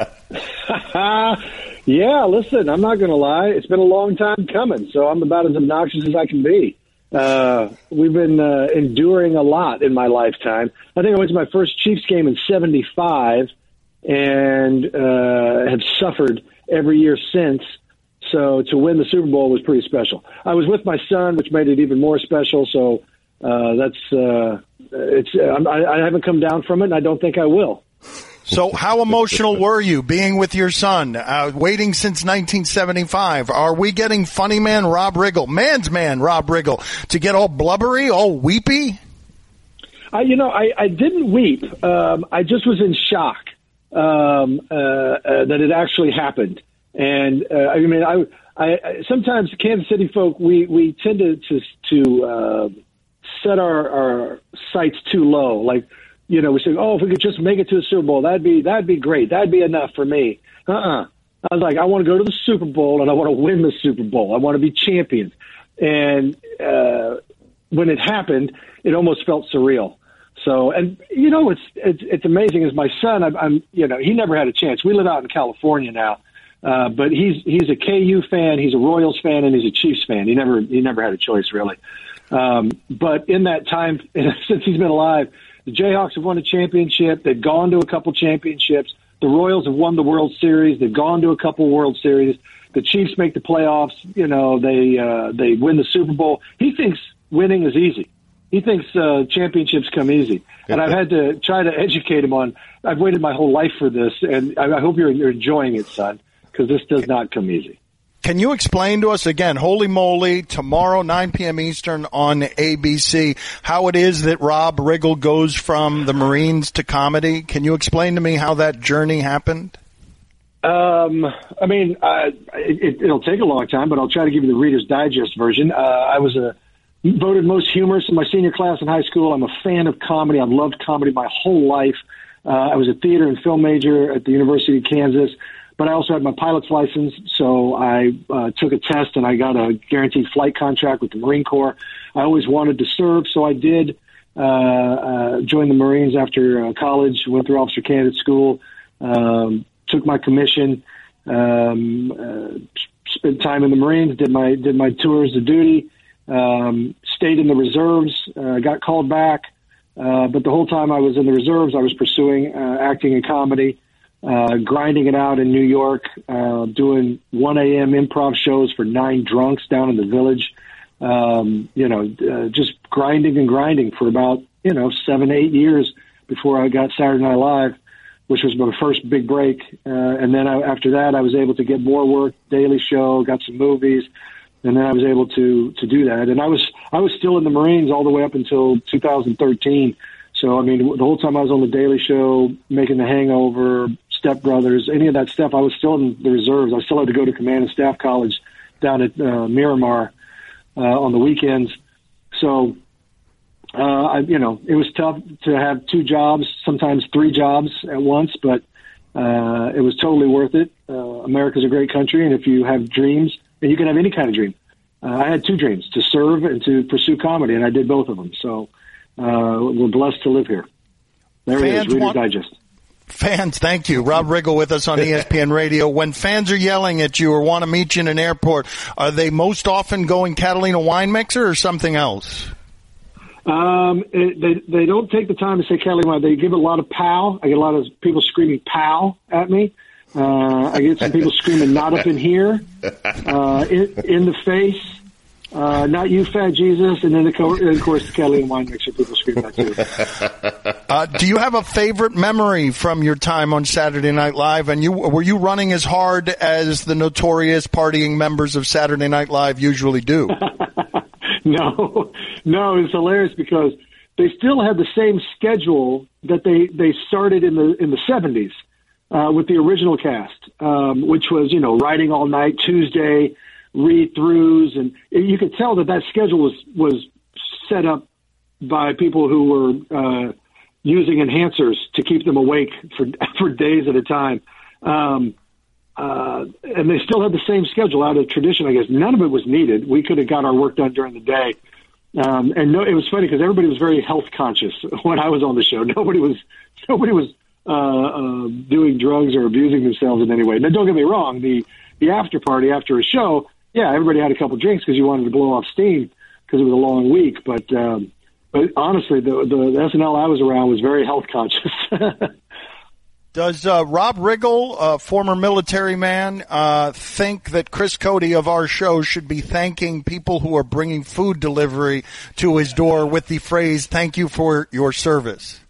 Yeah, listen, I'm not going to lie. It's been a long time coming, so I'm about as obnoxious as I can be. Uh, we've been uh, enduring a lot in my lifetime. I think I went to my first Chiefs game in seventy-five and uh, have suffered every year since. So to win the Super Bowl was pretty special. I was with my son, which made it even more special. So uh, that's uh, it's. Uh, I, I haven't come down from it, and I don't think I will. So how emotional were you being with your son, uh, waiting since nineteen seventy-five? Are we getting funny man Rob Riggle, man's man Rob Riggle, to get all blubbery, all weepy? I, you know, I, I didn't weep. Um, I just was in shock um, uh, uh, that it actually happened. And uh, I mean, I, I sometimes Kansas City folk, we, we tend to to, to uh, set our, our sights too low. Like, you know, we say, oh, if we could just make it to the Super Bowl, that'd be that'd be great. That'd be enough for me. Uh-uh. I was like, I want to go to the Super Bowl, and I want to win the Super Bowl. I want to be champions. And uh, when it happened, it almost felt surreal. So, and you know, it's it's, it's amazing. As my son, I'm, I'm, you know, he never had a chance. We live out in California now, uh, but he's he's a K U fan, he's a Royals fan, and he's a Chiefs fan. He never he never had a choice, really. Um, but in that time, since he's been alive, the Jayhawks have won a championship. They've gone to a couple championships. The Royals have won the World Series. They've gone to a couple World Series. The Chiefs make the playoffs. You know, they uh, they win the Super Bowl. He thinks winning is easy. He thinks uh, championships come easy. And I've had to try to educate him on, I've waited my whole life for this, and I, I hope you're, you're enjoying it, son, because this does not come easy. Can you explain to us again, holy moly, tomorrow, nine p.m. Eastern on A B C, how it is that Rob Riggle goes from the Marines to comedy? Can you explain to me how that journey happened? Um, I mean, uh, it, it'll take a long time, but I'll try to give you the Reader's Digest version. Uh, I was a voted most humorous in my senior class in high school. I'm a fan of comedy. I've loved comedy my whole life. Uh, I was a theater and film major at the University of Kansas. But I also had my pilot's license, so I uh, took a test and I got a guaranteed flight contract with the Marine Corps. I always wanted to serve, so I did uh, uh, join the Marines after uh, college, went through officer candidate school, um, took my commission, um, uh, spent time in the Marines, did my did my tours of duty, um, stayed in the reserves, uh, got called back. Uh, but the whole time I was in the reserves, I was pursuing uh, acting and comedy. Uh, grinding it out in New York, uh, doing one a.m. improv shows for nine drunks down in the Village. Um, you know, uh, just grinding and grinding for about, you know, seven, eight years before I got Saturday Night Live, which was my first big break. Uh, and then I, after that, I was able to get more work, Daily Show, got some movies, and then I was able to, to do that. And I was, I was still in the Marines all the way up until two thousand thirteen. So, I mean, the whole time I was on the Daily Show, making The Hangover, Step Brothers, any of that stuff, I was still in the reserves. I still had to go to Command and Staff College down at uh, Miramar uh, on the weekends. So, uh, I, you know, it was tough to have two jobs, sometimes three jobs at once, but Uh, it was totally worth it. Uh, America's a great country, and if you have dreams, and you can have any kind of dream. Uh, I had two dreams, to serve and to pursue comedy, and I did both of them. So uh, we're blessed to live here. There it is, Reader's want- Digest. Fans, thank you. Rob Riggle with us on E S P N Radio. When fans are yelling at you or want to meet you in an airport, are they most often going Catalina wine mixer or something else? Um, it, they they don't take the time to say Catalina wine. They give it a lot of pow. I get a lot of people screaming pow at me. Uh, I get some people screaming not up in here, uh, in, in the face. Uh, not you, fat Jesus, and then of course the Catalina wine mixer people scream that too. Uh, do you have a favorite memory from your time on Saturday Night Live? And you were you running as hard as the notorious partying members of Saturday Night Live usually do? no, no, it's hilarious because they still had the same schedule that they, they started in the in the seventies uh, with the original cast, um, which was you know writing all night Tuesday. Read-throughs, and you could tell that that schedule was was set up by people who were uh, using enhancers to keep them awake for for days at a time. Um, uh, and they still had the same schedule out of tradition, I guess. None of it was needed. We could have got our work done during the day. Um, and no, it was funny because everybody was very health conscious when I was on the show. Nobody was nobody was uh, uh, doing drugs or abusing themselves in any way. Now, don't get me wrong. The the after party after a show. Yeah, everybody had a couple drinks because you wanted to blow off steam because it was a long week. But um, but honestly, the, the, the S N L I was around was very health conscious. Does uh, Rob Riggle, a former military man, uh, think that Chris Cody of our show should be thanking people who are bringing food delivery to his door with the phrase, "Thank you for your service"?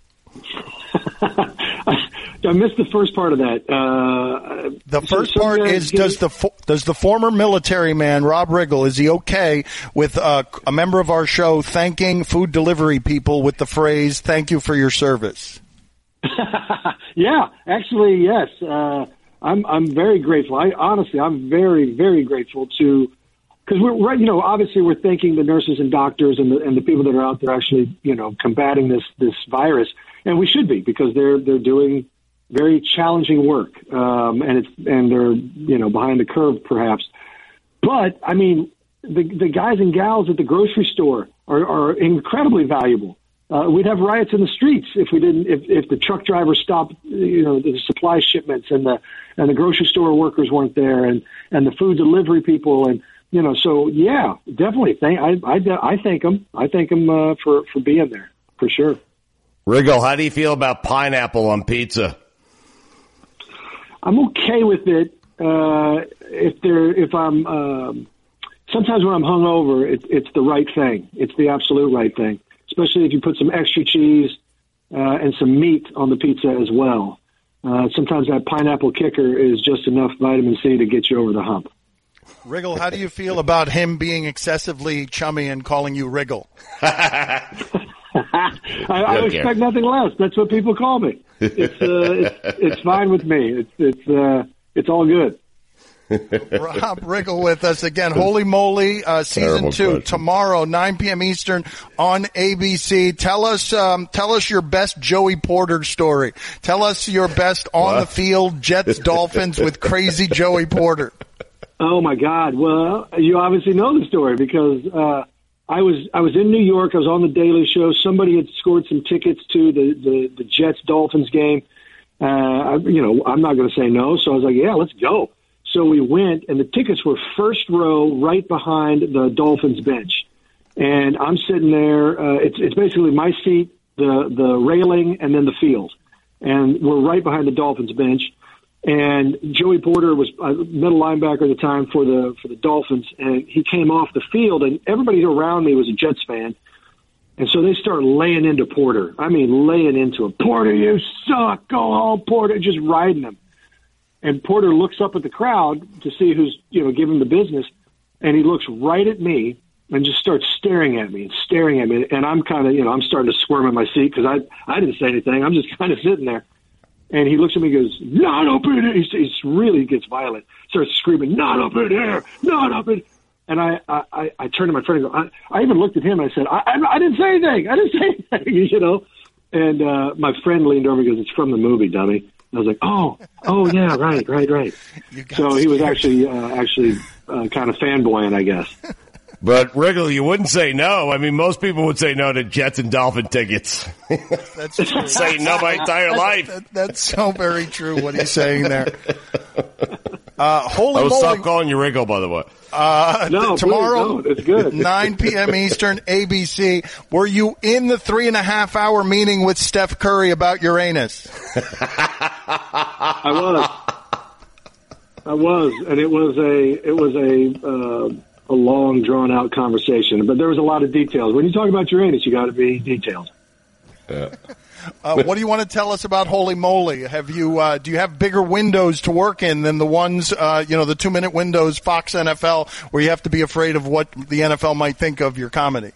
I missed the first part of that. Uh, the first so, part is, does the does the former military man, Rob Riggle, is he okay with uh, a member of our show thanking food delivery people with the phrase, "Thank you for your service"? Yeah, actually, yes. Uh, I'm I'm very grateful. I honestly, I'm very, very grateful to, because we're right. You know, obviously, we're thanking the nurses and doctors and the and the people that are out there actually, you know, combating this this virus, and we should be because they're they're doing very challenging work, um, and it's and they're you know behind the curve perhaps. But I mean, the the guys and gals at the grocery store are, are incredibly valuable. Uh, we'd have riots in the streets if we didn't if, if the truck drivers stopped you know the supply shipments and the and the grocery store workers weren't there and, and the food delivery people and you know so yeah definitely thank I I, I thank them I thank them uh, for for being there for sure. Riggle, how do you feel about pineapple on pizza? I'm okay with it uh, if they're if I'm. Um, sometimes when I'm hungover, it, it's the right thing. It's the absolute right thing, especially if you put some extra cheese uh, and some meat on the pizza as well. Uh, sometimes that pineapple kicker is just enough vitamin C to get you over the hump. Riggle, how do you feel about him being excessively chummy and calling you Riggle? I, I expect nothing less. That's what people call me. It's uh, it's, it's fine with me. It's it's uh, it's all good. Rob Riggle with us again. Holy moly, uh, season Terrible two question. Tomorrow, nine p.m. Eastern on A B C. Tell us, um, tell us your best Joey Porter story. Tell us your best on what? the field Jets Dolphins with crazy Joey Porter. Oh my God! Well, you obviously know the story because. Uh, I was I was in New York. I was on the Daily Show. Somebody had scored some tickets to the, the, the Jets Dolphins game. Uh, I, you know, I'm not going to say no. So I was like, yeah, let's go. So we went, and the tickets were first row, right behind the Dolphins bench. And I'm sitting there. Uh, it's it's basically my seat, the the railing, and then the field. And we're right behind the Dolphins bench. And Joey Porter was a middle linebacker at the time for the for the Dolphins, and he came off the field, and everybody around me was a Jets fan, and so they started laying into Porter. I mean, laying into him. Porter, you suck. Go home, Porter. Just riding him. And Porter looks up at the crowd to see who's you know giving the business, and he looks right at me and just starts staring at me and staring at me. And I'm kind of you know I'm starting to squirm in my seat because I I didn't say anything. I'm just kind of sitting there. And he looks at me and goes, not up in here. He, he really gets violent, starts screaming, not up in here, not up in And I, I, I turned to my friend and go, I, I even looked at him and I said, I, I, I didn't say anything. I didn't say anything, you know. And uh, my friend leaned over and goes, it's from the movie, dummy. I was like, oh, oh yeah, right, right, right. So he was actually uh, actually uh, kind of fanboying, I guess. But Riggle, you wouldn't say no. I mean, most people would say no to Jets and Dolphin tickets. That's true. Say no my entire life. That, that's so very true what he's saying there. Uh, holy I will moly. stop calling you Riggle, by the way. Uh, no, th- tomorrow, please, no, it's good. nine p.m. Eastern, A B C. Were you in the three and a half hour meeting with Steph Curry about Uranus? I was. I was, and it was a it was a uh, a long, drawn out conversation, but there was a lot of details. When you talk about Uranus, you got to be detailed. Yeah. Uh, what do you want to tell us about Holy Moly? Have you uh, do you have bigger windows to work in than the ones uh, you know the two minute windows Fox N F L where you have to be afraid of what the N F L might think of your comedy?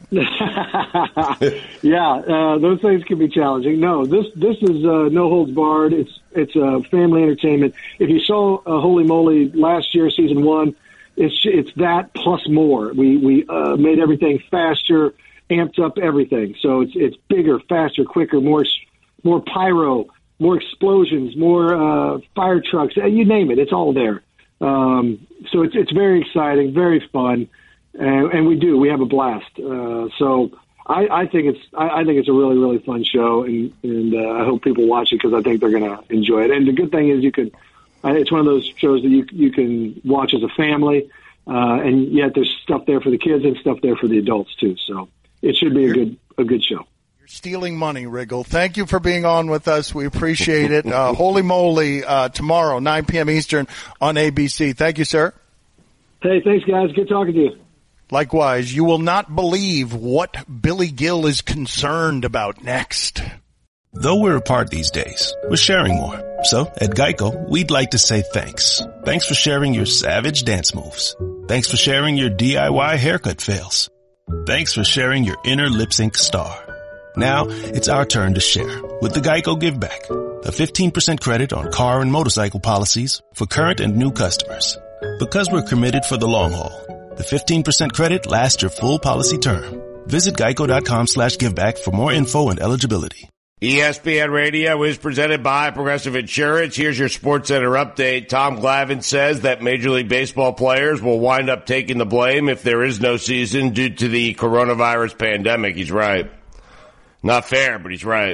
Yeah, uh, those things can be challenging. No, this this is uh, no holds barred. It's it's uh, family entertainment. If you saw uh, Holy Moly last year, season one, it's it's that plus more. We we uh, made everything faster, amped up everything. So it's it's bigger, faster, quicker, more more pyro, more explosions, more uh, fire trucks. You name it, it's all there. Um, so it's it's very exciting, very fun, and, and we do we have a blast. Uh, so I, I think it's I, I think it's a really really fun show, and and uh, I hope people watch it because I think they're going to enjoy it. And the good thing is you could. Uh, it's one of those shows that you you can watch as a family, uh, and yet there's stuff there for the kids and stuff there for the adults too. So it should be a good a good show. You're stealing money, Riggle. Thank you for being on with us. We appreciate it. Uh, Holy Moly, uh, tomorrow, nine p.m. Eastern on A B C. Thank you, sir. Hey, thanks, guys. Good talking to you. Likewise, you will not believe what Billy Gill is concerned about next. Though we're apart these days, we're sharing more. So, at Geico, we'd like to say thanks. Thanks for sharing your savage dance moves. Thanks for sharing your D I Y haircut fails. Thanks for sharing your inner lip sync star. Now, it's our turn to share with the Geico Give Back, a fifteen percent credit on car and motorcycle policies for current and new customers. Because we're committed for the long haul, the fifteen percent credit lasts your full policy term. Visit geico.com slash giveback for more info and eligibility. E S P N Radio is presented by Progressive Insurance. Here's your SportsCenter update. Tom Glavine says that Major League Baseball players will wind up taking the blame if there is no season due to the coronavirus pandemic. He's right. Not fair, but he's right.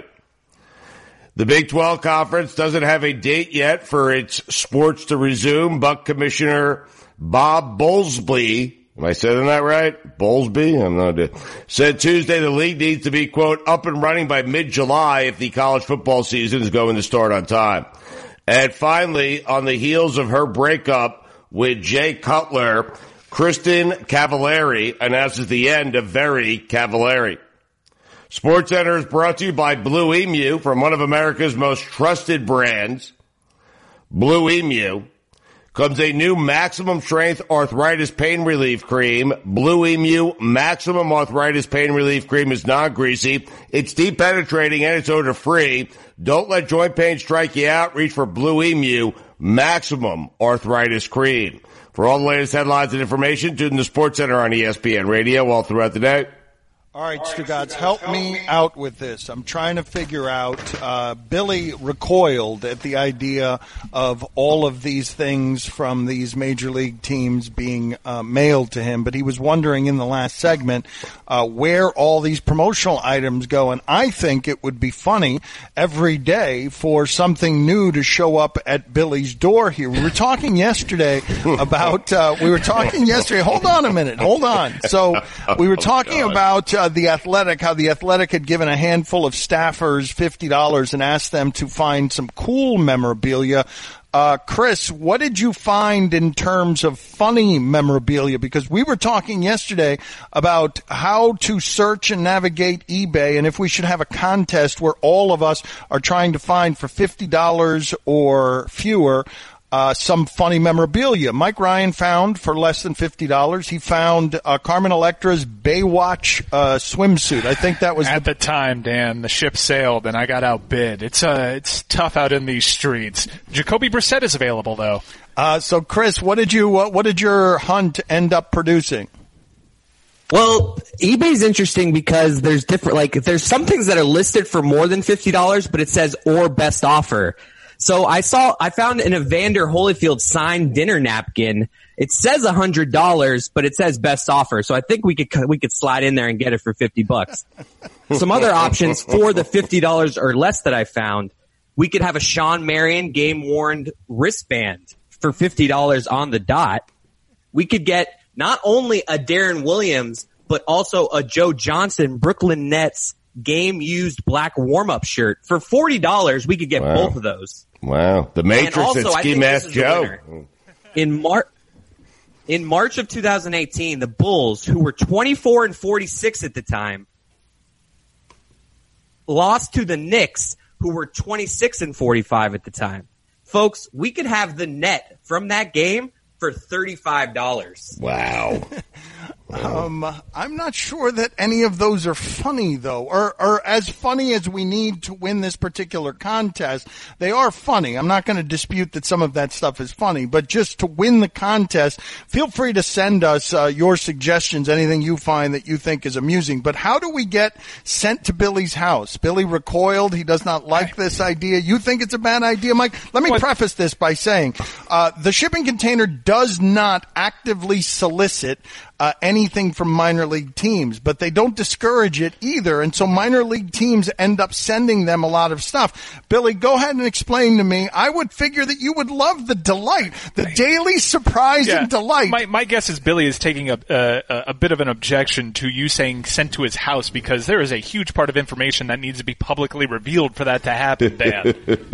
The Big twelve Conference doesn't have a date yet for its sports to resume. Buck Commissioner Bob Bowlesby, am I saying that right? Bowlesby? I'm not doing. Said Tuesday the league needs to be, quote, up and running by mid-July if the college football season is going to start on time. And finally, on the heels of her breakup with Jay Cutler, Kristen Cavallari announces the end of Very Cavallari. SportsCenter is brought to you by Blue Emu, from one of America's most trusted brands. Blue Emu. Comes a new maximum strength arthritis pain relief cream. Blue Emu Maximum Arthritis Pain Relief Cream is non-greasy. It's deep penetrating and it's odor free. Don't let joint pain strike you out. Reach for Blue Emu Maximum Arthritis Cream. For all the latest headlines and information, tune in to SportsCenter on E S P N Radio all throughout the day. All right, Stugatz, help me out with this. I'm trying to figure out, uh, Billy recoiled at the idea of all of these things from these major league teams being uh, mailed to him, but he was wondering in the last segment uh, where all these promotional items go, and I think it would be funny every day for something new to show up at Billy's door here. We were talking yesterday about, uh, we were talking yesterday, hold on a minute, hold on. So we were talking about uh, The Athletic, how The Athletic had given a handful of staffers fifty dollars and asked them to find some cool memorabilia. Uh, Chris, what did you find in terms of funny memorabilia? Because we were talking yesterday about how to search and navigate eBay, and if we should have a contest where all of us are trying to find for fifty dollars or fewer Uh, some funny memorabilia. Mike Ryan found for less than fifty dollars. He found uh, Carmen Electra's Baywatch uh, swimsuit. I think that was at the, the time, Dan. The ship sailed and I got outbid. It's uh, it's tough out in these streets. Jacoby Brissett is available though. Uh, so, Chris, what did you uh, what did your hunt end up producing? Well, eBay's interesting because there's different, like, there's some things that are listed for more than fifty dollars, but it says or best offer. So I saw, I found an Evander Holyfield signed dinner napkin. It says a hundred dollars, but it says best offer. So I think we could, we could slide in there and get it for fifty bucks. Some other options for the fifty dollars or less that I found. We could have a Sean Marion game worn wristband for fifty dollars on the dot. We could get not only a Darren Williams, but also a Joe Johnson Brooklyn Nets game used black warm up shirt for forty dollars. We could get wow. both of those. Wow. The Matrix and, also, and Ski Mask Joe. In March, in March of two thousand eighteen, the Bulls, who were twenty-four and forty-six at the time, lost to the Knicks, who were twenty-six and forty-five at the time. Folks, we could have the net from that game for thirty-five dollars. Wow. Um, I'm not sure that any of those are funny, though, or, or as funny as we need to win this particular contest. They are funny. I'm not going to dispute that some of that stuff is funny, but just to win the contest, feel free to send us uh, your suggestions, anything you find that you think is amusing. But how do we get sent to Billy's house? Billy recoiled. He does not like this idea. You think it's a bad idea, Mike? Let me what? preface this by saying uh, the shipping container does not actively solicit Uh, anything from minor league teams, but they don't discourage it either. And so minor league teams end up sending them a lot of stuff. Billy, go ahead and explain to me. I would figure that you would love the delight, the daily surprise yeah. and delight. My, my guess is Billy is taking a, a, a bit of an objection to you saying sent to his house, because there is a huge part of information that needs to be publicly revealed for that to happen, Dan.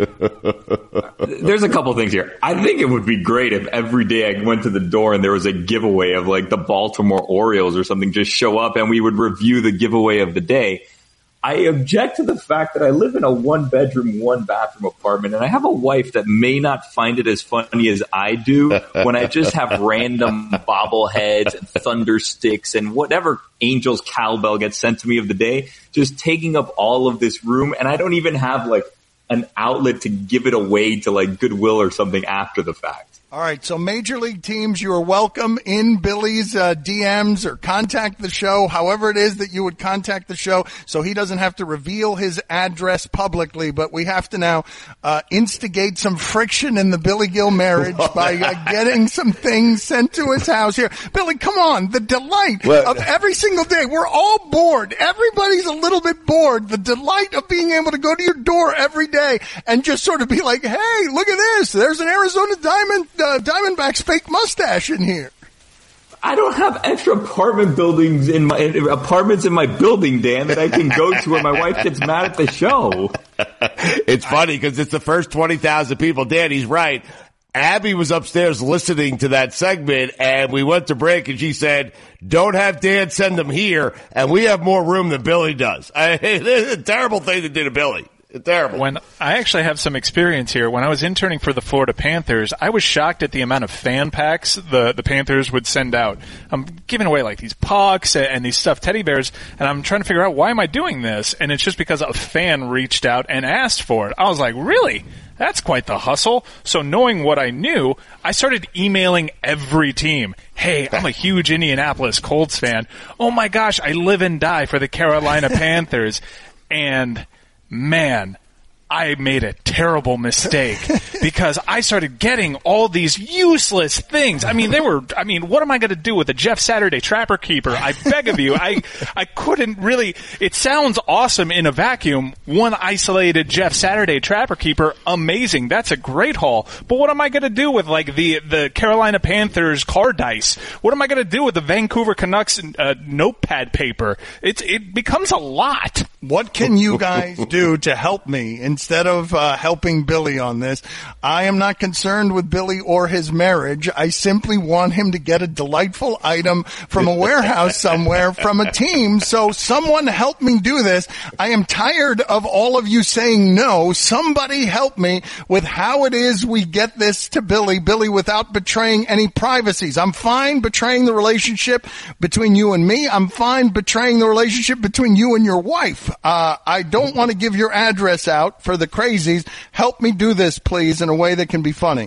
There's a couple things here. I think it would be great if every day I went to the door and there was a giveaway of like the Baltimore Orioles or something just show up and we would review the giveaway of the day. I object to the fact that I live in a one bedroom, one bathroom apartment, and I have a wife that may not find it as funny as I do when I just have random bobbleheads and thunder sticks and whatever Angels cowbell gets sent to me of the day, just taking up all of this room, and I don't even have like an outlet to give it away to like Goodwill or something after the fact. All right, so major league teams, you are welcome in Billy's uh, D Ms or contact the show, however it is that you would contact the show, so he doesn't have to reveal his address publicly. But we have to now uh, instigate some friction in the Billy Gill marriage by uh, getting some things sent to his house here. Billy, come on, the delight what? of every single day. We're all bored. Everybody's a little bit bored. The delight of being able to go to your door every day and just sort of be like, hey, look at this. There's an Arizona Diamond Uh, Diamondback's fake mustache in here. I don't have extra apartment buildings in my in, apartments in my building, Dan, that I can go to where my wife gets mad at the show. It's funny because it's the first twenty thousand people. Dan, he's right. Abby was upstairs listening to that segment, and we went to break, and she said, don't have Dan send them here, and we have more room than Billy does. I, it's a terrible thing to do to Billy. Terrible. When I actually have some experience here. When I was interning for the Florida Panthers, I was shocked at the amount of fan packs the, the Panthers would send out. I'm giving away like these pucks and, and these stuffed teddy bears, and I'm trying to figure out why am I doing this? And it's just because a fan reached out and asked for it. I was like, really? That's quite the hustle. So knowing what I knew, I started emailing every team. Hey, I'm a huge Indianapolis Colts fan. Oh my gosh, I live and die for the Carolina Panthers. And man, I made a terrible mistake because I started getting all these useless things. I mean, they were, I mean, what am I going to do with a Jeff Saturday Trapper Keeper? I beg of you. I, I couldn't really, it sounds awesome in a vacuum. One isolated Jeff Saturday Trapper Keeper, amazing. That's a great haul. But what am I going to do with like the, the Carolina Panthers card dice? What am I going to do with the Vancouver Canucks uh, notepad paper? It's, it becomes a lot. What can you guys do to help me instead of uh, helping Billy on this? I am not concerned with Billy or his marriage. I simply want him to get a delightful item from a warehouse somewhere from a team. So someone help me do this. I am tired of all of you saying no. Somebody help me with how it is we get this to Billy, Billy, without betraying any privacies. I'm fine betraying the relationship between you and me. I'm fine betraying the relationship between you and your wife. Uh, I don't want to give your address out for the crazies. Help me do this, please, in a way that can be funny.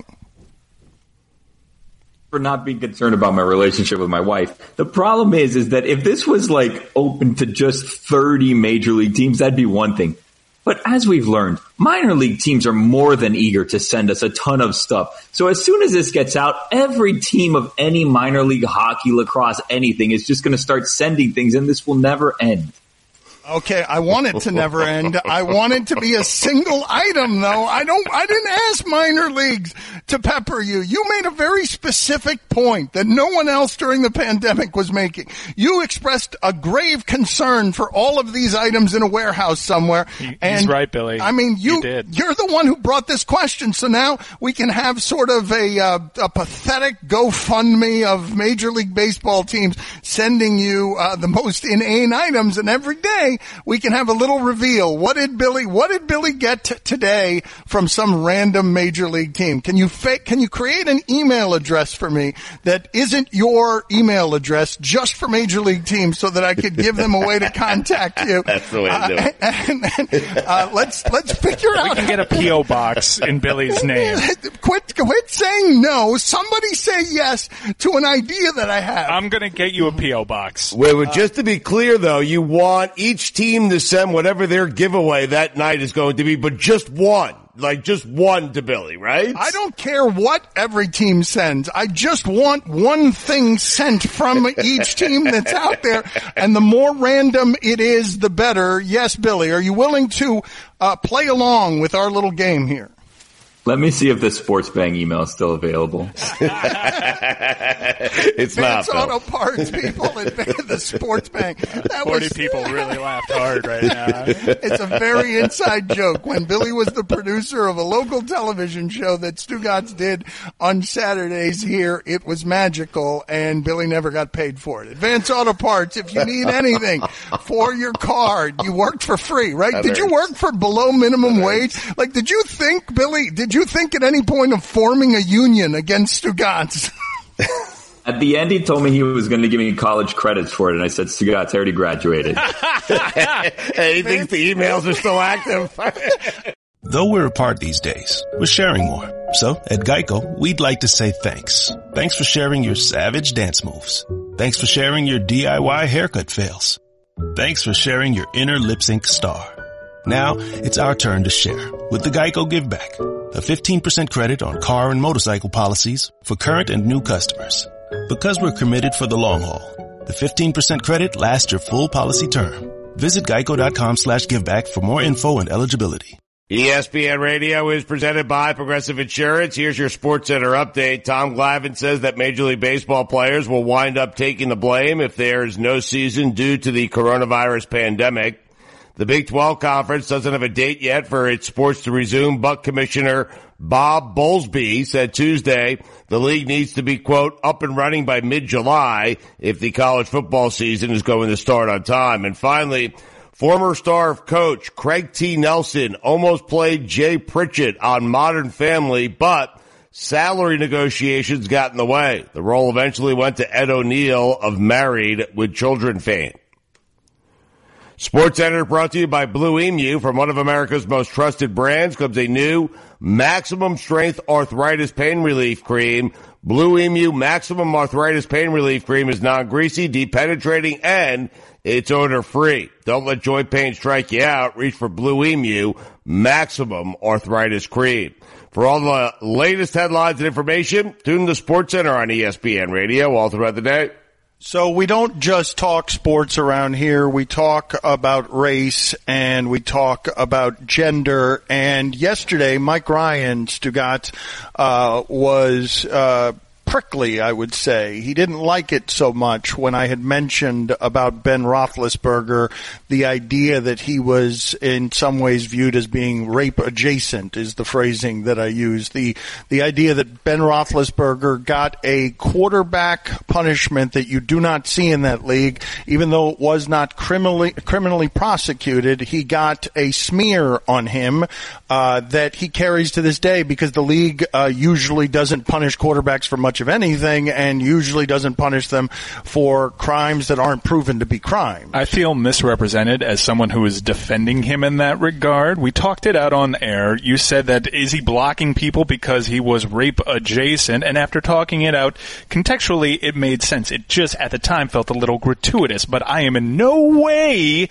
For not being concerned about my relationship with my wife. The problem is, is that if this was like open to just thirty major league teams, that'd be one thing. But as we've learned, minor league teams are more than eager to send us a ton of stuff. So as soon as this gets out, every team of any minor league hockey, lacrosse, anything is just going to start sending things, and this will never end. Okay, I want it to never end. I want it to be a single item, though. I don't, I didn't ask minor leagues to pepper you. You made a very specific point that no one else during the pandemic was making. You expressed a grave concern for all of these items in a warehouse somewhere. He, and he's right, Billy. I mean, you, you did. You're the one who brought this question, so now we can have sort of a, uh, a pathetic GoFundMe of Major League Baseball teams sending you uh, the most inane items, and every day we can have a little reveal. What did Billy, what did Billy get t- today from some random major league team? Can you fake, can you create an email address for me that isn't your email address just for major league teams so that I could give them a way to contact you? That's the way to do it. Uh, and, and, uh, let's, let's figure out. We can get a P O box in Billy's name. Quit, quit saying no. Somebody say yes to an idea that I have. I'm going to get you a P O box. Wait, wait, just to be clear though, you want each team to send whatever their giveaway that night is going to be, but just one. Like just one to Billy, right? I don't care what every team sends. I just want one thing sent from each team that's out there, and the more random it is, the better. Yes, Billy, are you willing to uh, play along with our little game here? Let me see if the Sports Bang email is still available. It's not. Advance Auto Parts people at the Sports Bank. That Forty was, people really laughed hard right now. It's a very inside joke. When Billy was the producer of a local television show that Stugatz did on Saturdays here, it was magical, and Billy never got paid for it. Advance Auto Parts, if you need anything for your car, you worked for free, right? That did you hurts. work for below minimum wage? Like, did you think, Billy, did you think at any point of forming a union against Stugatz? At the end, he told me he was going to give me college credits for it, and I said, Stugatz, I already graduated. Hey, he thinks the emails are still active. Though we're apart these days, we're sharing more. So, at Geico, we'd like to say thanks. Thanks for sharing your savage dance moves. Thanks for sharing your D I Y haircut fails. Thanks for sharing your inner lip sync star. Now, it's our turn to share with the Geico Give Back, a fifteen percent credit on car and motorcycle policies for current and new customers. Because we're committed for the long haul, the fifteen percent credit lasts your full policy term. Visit geico.com slash giveback for more info and eligibility. E S P N Radio is presented by Progressive Insurance. Here's your SportsCenter update. Tom Glavine says that Major League Baseball players will wind up taking the blame if there is no season due to the coronavirus pandemic. The Big twelve Conference doesn't have a date yet for its sports to resume, but Commissioner Bob Bowlesby said Tuesday the league needs to be, quote, up and running by mid-July if the college football season is going to start on time. And finally, former star coach Craig T. Nelson almost played Jay Pritchett on Modern Family, but salary negotiations got in the way. The role eventually went to Ed O'Neill of Married with Children fame. SportsCenter brought to you by Blue Emu. From one of America's most trusted brands comes a new maximum strength arthritis pain relief cream. Blue Emu Maximum Arthritis Pain Relief Cream is non-greasy, deep penetrating, and it's odor free. Don't let joint pain strike you out. Reach for Blue Emu Maximum Arthritis Cream. For all the latest headlines and information, tune to SportsCenter on E S P N Radio all throughout the day. So we don't just talk sports around here. We talk about race and we talk about gender. And yesterday, Mike Ryan, Stugatz, uh, was, uh, prickly, I would say. He didn't like it so much when I had mentioned about Ben Roethlisberger, the idea that he was in some ways viewed as being rape adjacent is the phrasing that I use. The, the idea that Ben Roethlisberger got a quarterback punishment that you do not see in that league, even though it was not criminally, criminally prosecuted, he got a smear on him, uh, that he carries to this day because the league, uh, usually doesn't punish quarterbacks for much of anything and usually doesn't punish them for crimes that aren't proven to be crimes. I feel misrepresented as someone who is defending him in that regard. We talked it out on air. You said that is he blocking people because he was rape adjacent, and after talking it out, contextually it made sense. It just at the time felt a little gratuitous, but I am in no way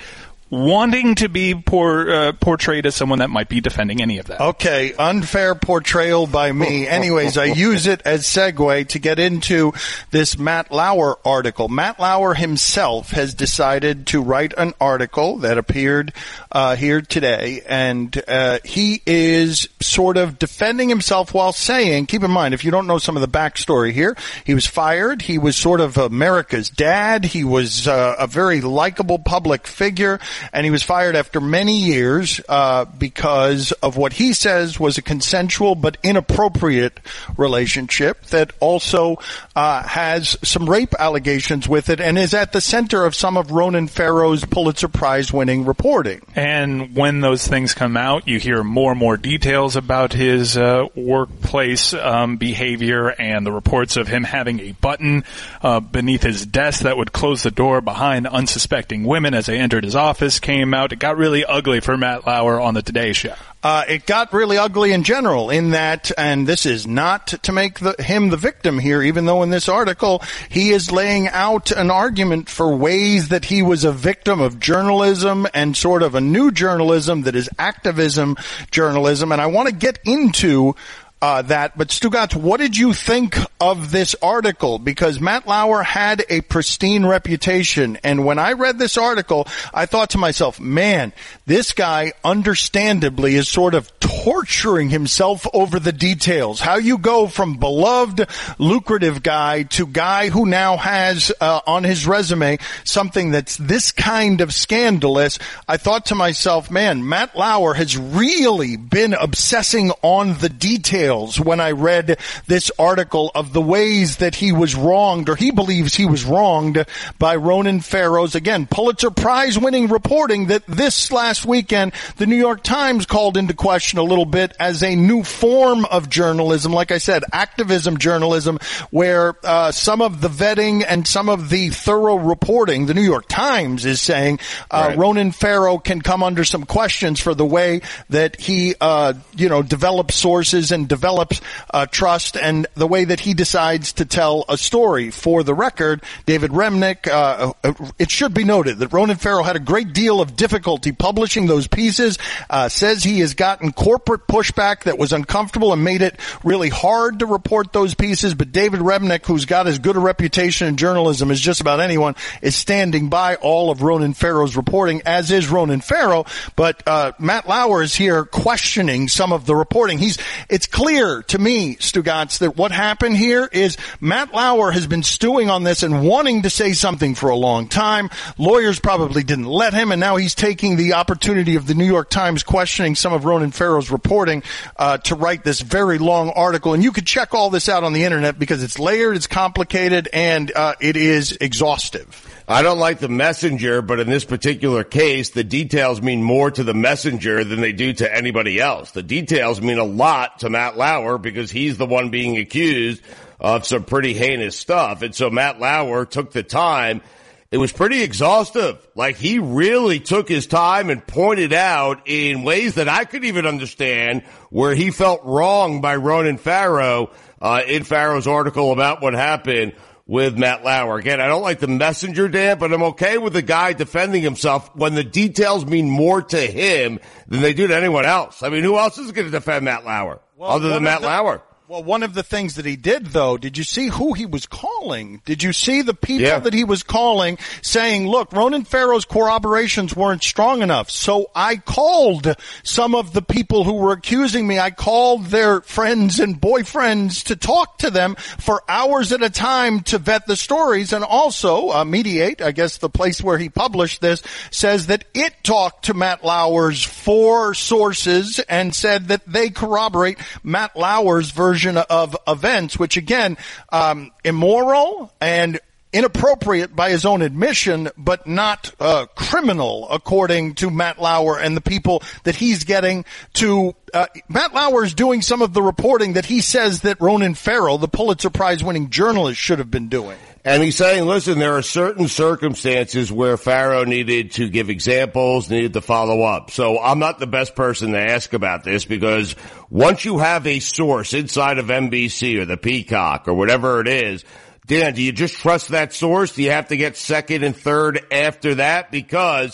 wanting to be por- uh, portrayed as someone that might be defending any of that. Okay, unfair portrayal by me. Anyways, I use it as segue to get into this Matt Lauer article. Matt Lauer himself has decided to write an article that appeared uh, here today, and uh, he is sort of defending himself while saying, keep in mind, if you don't know some of the backstory here, he was fired. He was sort of America's dad. He was uh, a very likable public figure. And he was fired after many years uh because of what he says was a consensual but inappropriate relationship that also uh has some rape allegations with it and is at the center of some of Ronan Farrow's Pulitzer Prize-winning reporting. And when those things come out, you hear more and more details about his uh workplace um behavior and the reports of him having a button uh beneath his desk that would close the door behind unsuspecting women as they entered his office. Came out. It got really ugly for Matt Lauer on the Today Show. Uh, it got really ugly in general in that, and this is not to make the, him the victim here, even though in this article he is laying out an argument for ways that he was a victim of journalism and sort of a new journalism that is activism journalism. And I want to get into Uh, that, but Stugotz, what did you think of this article? Because Matt Lauer had a pristine reputation, and when I read this article, I thought to myself, man, this guy understandably is sort of torturing himself over the details. How you go from beloved, lucrative guy to guy who now has uh, on his resume something that's this kind of scandalous. I thought to myself, man, Matt Lauer has really been obsessing on the details when I read this article of the ways that he was wronged, or he believes he was wronged by Ronan Farrow's, again, Pulitzer Prize-winning reporting that this last weekend the New York Times called into question a little bit as a new form of journalism, like I said, activism journalism, where uh, some of the vetting and some of the thorough reporting, the New York Times is saying uh, right. Ronan Farrow can come under some questions for the way that he, uh, you know, develops sources and develops uh, trust, and the way that he decides to tell a story. For the record, David Remnick, uh, it should be noted that Ronan Farrow had a great deal of difficulty publishing those pieces, uh, says he has gotten corporate pushback that was uncomfortable and made it really hard to report those pieces, but David Remnick, who's got as good a reputation in journalism as just about anyone, is standing by all of Ronan Farrow's reporting, as is Ronan Farrow, but uh, Matt Lauer is here questioning some of the reporting. He's, it's clear to me, Stugotz, that what happened here is Matt Lauer has been stewing on this and wanting to say something for a long time. Lawyers probably didn't let him, and now he's taking the opportunity of the New York Times questioning some of Ronan Farrow's reporting uh, to write this very long article. And you could check all this out on the internet because it's layered, it's complicated, and uh, it is exhaustive. I don't like the messenger, but in this particular case, the details mean more to the messenger than they do to anybody else. The details mean a lot to Matt Lauer because he's the one being accused of some pretty heinous stuff. And so Matt Lauer took the time. It was pretty exhaustive. Like, he really took his time and pointed out in ways that I could even understand where he felt wronged by Ronan Farrow uh, in Farrow's article about what happened with Matt Lauer. Again, I don't like the messenger, Dan, but I'm okay with the guy defending himself when the details mean more to him than they do to anyone else. I mean, who else is going to defend Matt Lauer well, other than Matt the- Lauer? Well, one of the things that he did, though, did you see who he was calling? Did you see the people yeah. that he was calling saying, look, Ronan Farrow's corroborations weren't strong enough, so I called some of the people who were accusing me. I called their friends and boyfriends to talk to them for hours at a time to vet the stories. And also, uh, Mediate, I guess the place where he published this, says that it talked to Matt Lauer's four sources and said that they corroborate Matt Lauer's version of events, which again, um, immoral and inappropriate by his own admission, but not uh, criminal, according to Matt Lauer and the people that he's getting to. Uh, Matt Lauer is doing some of the reporting that he says that Ronan Farrow, the Pulitzer Prize-winning journalist, should have been doing. And he's saying, listen, there are certain circumstances where Farrow needed to give examples, needed to follow up. So I'm not the best person to ask about this because once you have a source inside of N B C or the Peacock or whatever it is, Dan, do you just trust that source? Do you have to get second and third after that? Because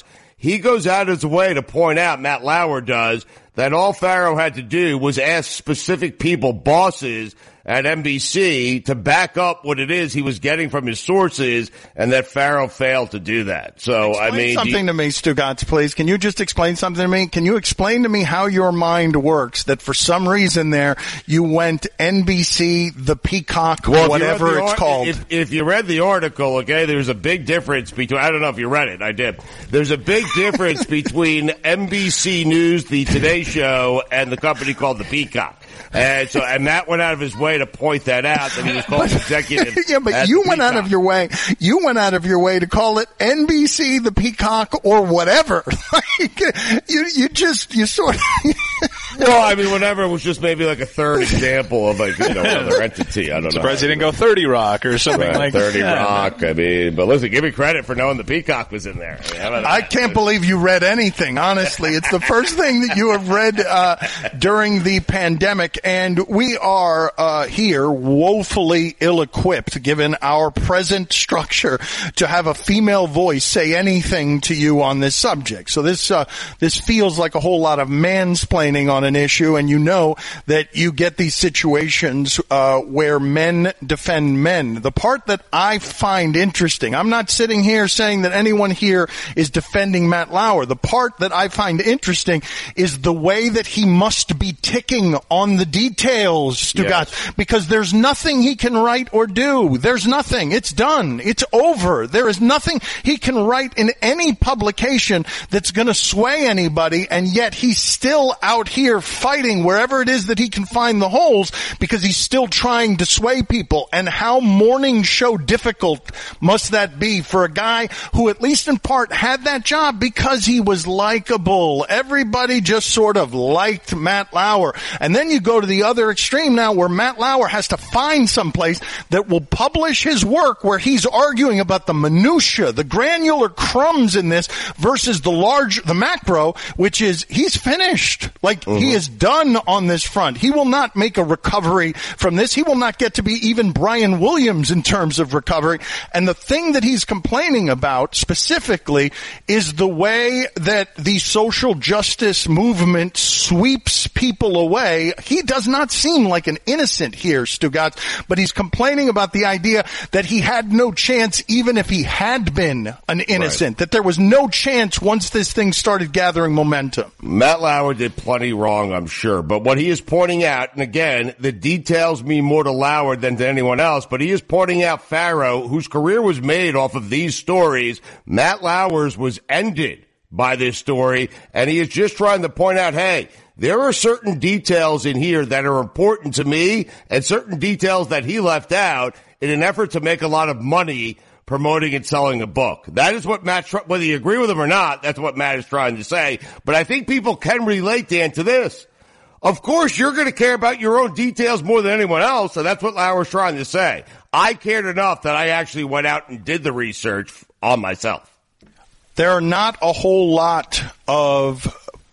he goes out of his way to point out, Matt Lauer does, that all Farrow had to do was ask specific people, bosses at N B C, to back up what it is he was getting from his sources, and that Farrow failed to do that. So, explain I mean, something you, to me, Stugotz, please. Can you just explain something to me? Can you explain to me how your mind works? That for some reason there you went N B C, the Peacock, well, whatever it's ar- called. If, if you read the article, okay, there's a big difference between. I don't know if you read it. I did. There's a big difference between N B C News, the Today Show, and the company called the Peacock. And so, and Matt went out of his way to point that out, that he was called but, executive. Yeah, but you went out of your way. You went out of your way to call it N B C, the Peacock, or whatever. Like, you, you just, you sort of. Well, I mean, whatever was just maybe like a third example of like, you know, another entity. I don't know. Surprised he didn't go thirty Rock or something right, like thirty that. Rock. I mean, but listen, give me credit for knowing the Peacock was in there. I, mean, I can't believe you read anything, honestly. It's the first thing that you have read uh during the pandemic, and we are uh here woefully ill-equipped, given our present structure, to have a female voice say anything to you on this subject. So this uh this feels like a whole lot of mansplaining on an issue, and you know that you get these situations uh where men defend men. The part that I find interesting, I'm not sitting here saying that anyone here is defending Matt Lauer. The part that I find interesting is the way that he must be ticking on the details, Stugotz, yes. Because there's nothing he can write or do. There's nothing. It's done. It's over. There is nothing he can write in any publication that's going to sway anybody, and yet he's still out here fighting wherever it is that he can find the holes, because he's still trying to sway people. And how morning show difficult must that be for a guy who, at least in part, had that job because he was likable. Everybody just sort of liked Matt Lauer. And then you go to the other extreme now, where Matt Lauer has to find someplace that will publish his work, where he's arguing about the minutia, the granular crumbs in this versus the large, the macro, which is he's finished. Like, mm-hmm. he is done on this front. He will not make a recovery from this. He will not get to be even Brian Williams in terms of recovery. And the thing that he's complaining about specifically is the way that the social justice movement sweeps people away. He does not seem like an innocent here, Stugotz, but he's complaining about the idea that he had no chance even if he had been an innocent, right. That there was no chance once this thing started gathering momentum. Matt Lauer did plenty wrong, I'm sure, but what he is pointing out, and again, the details mean more to Lauer than to anyone else, but he is pointing out Farrow, whose career was made off of these stories. Matt Lauer's was ended by this story, and he is just trying to point out, hey, there are certain details in here that are important to me and certain details that he left out in an effort to make a lot of money promoting and selling a book. That is what Matt, whether you agree with him or not, that's what Matt is trying to say. But I think people can relate, Dan, to this. Of course, you're going to care about your own details more than anyone else, and that's what Lauer's trying to say. I cared enough that I actually went out and did the research on myself. There are not a whole lot of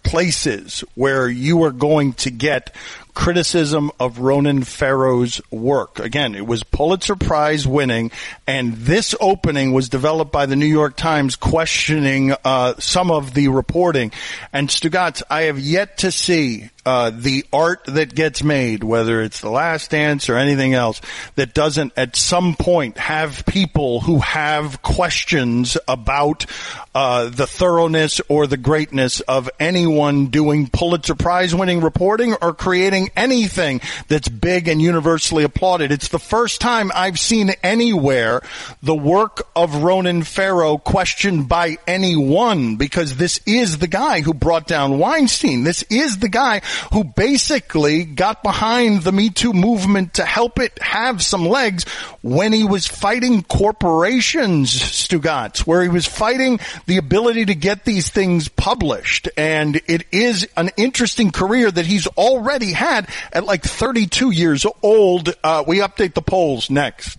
places where you are going to get criticism of Ronan Farrow's work. Again, it was Pulitzer Prize winning, and this opening was developed by the New York Times questioning uh some of the reporting. And Stugotz, I have yet to see uh the art that gets made, whether it's The Last Dance or anything else, that doesn't at some point have people who have questions about uh the thoroughness or the greatness of anyone doing Pulitzer Prize winning reporting or creating anything that's big and universally applauded. It's the first time I've seen anywhere the work of Ronan Farrow questioned by anyone, because this is the guy who brought down Weinstein. This is the guy who basically got behind the Me Too movement to help it have some legs when he was fighting corporations, Stugotz, where he was fighting the ability to get these things published. And it is an interesting career that he's already had at like thirty-two years old. Uh, we update the polls next.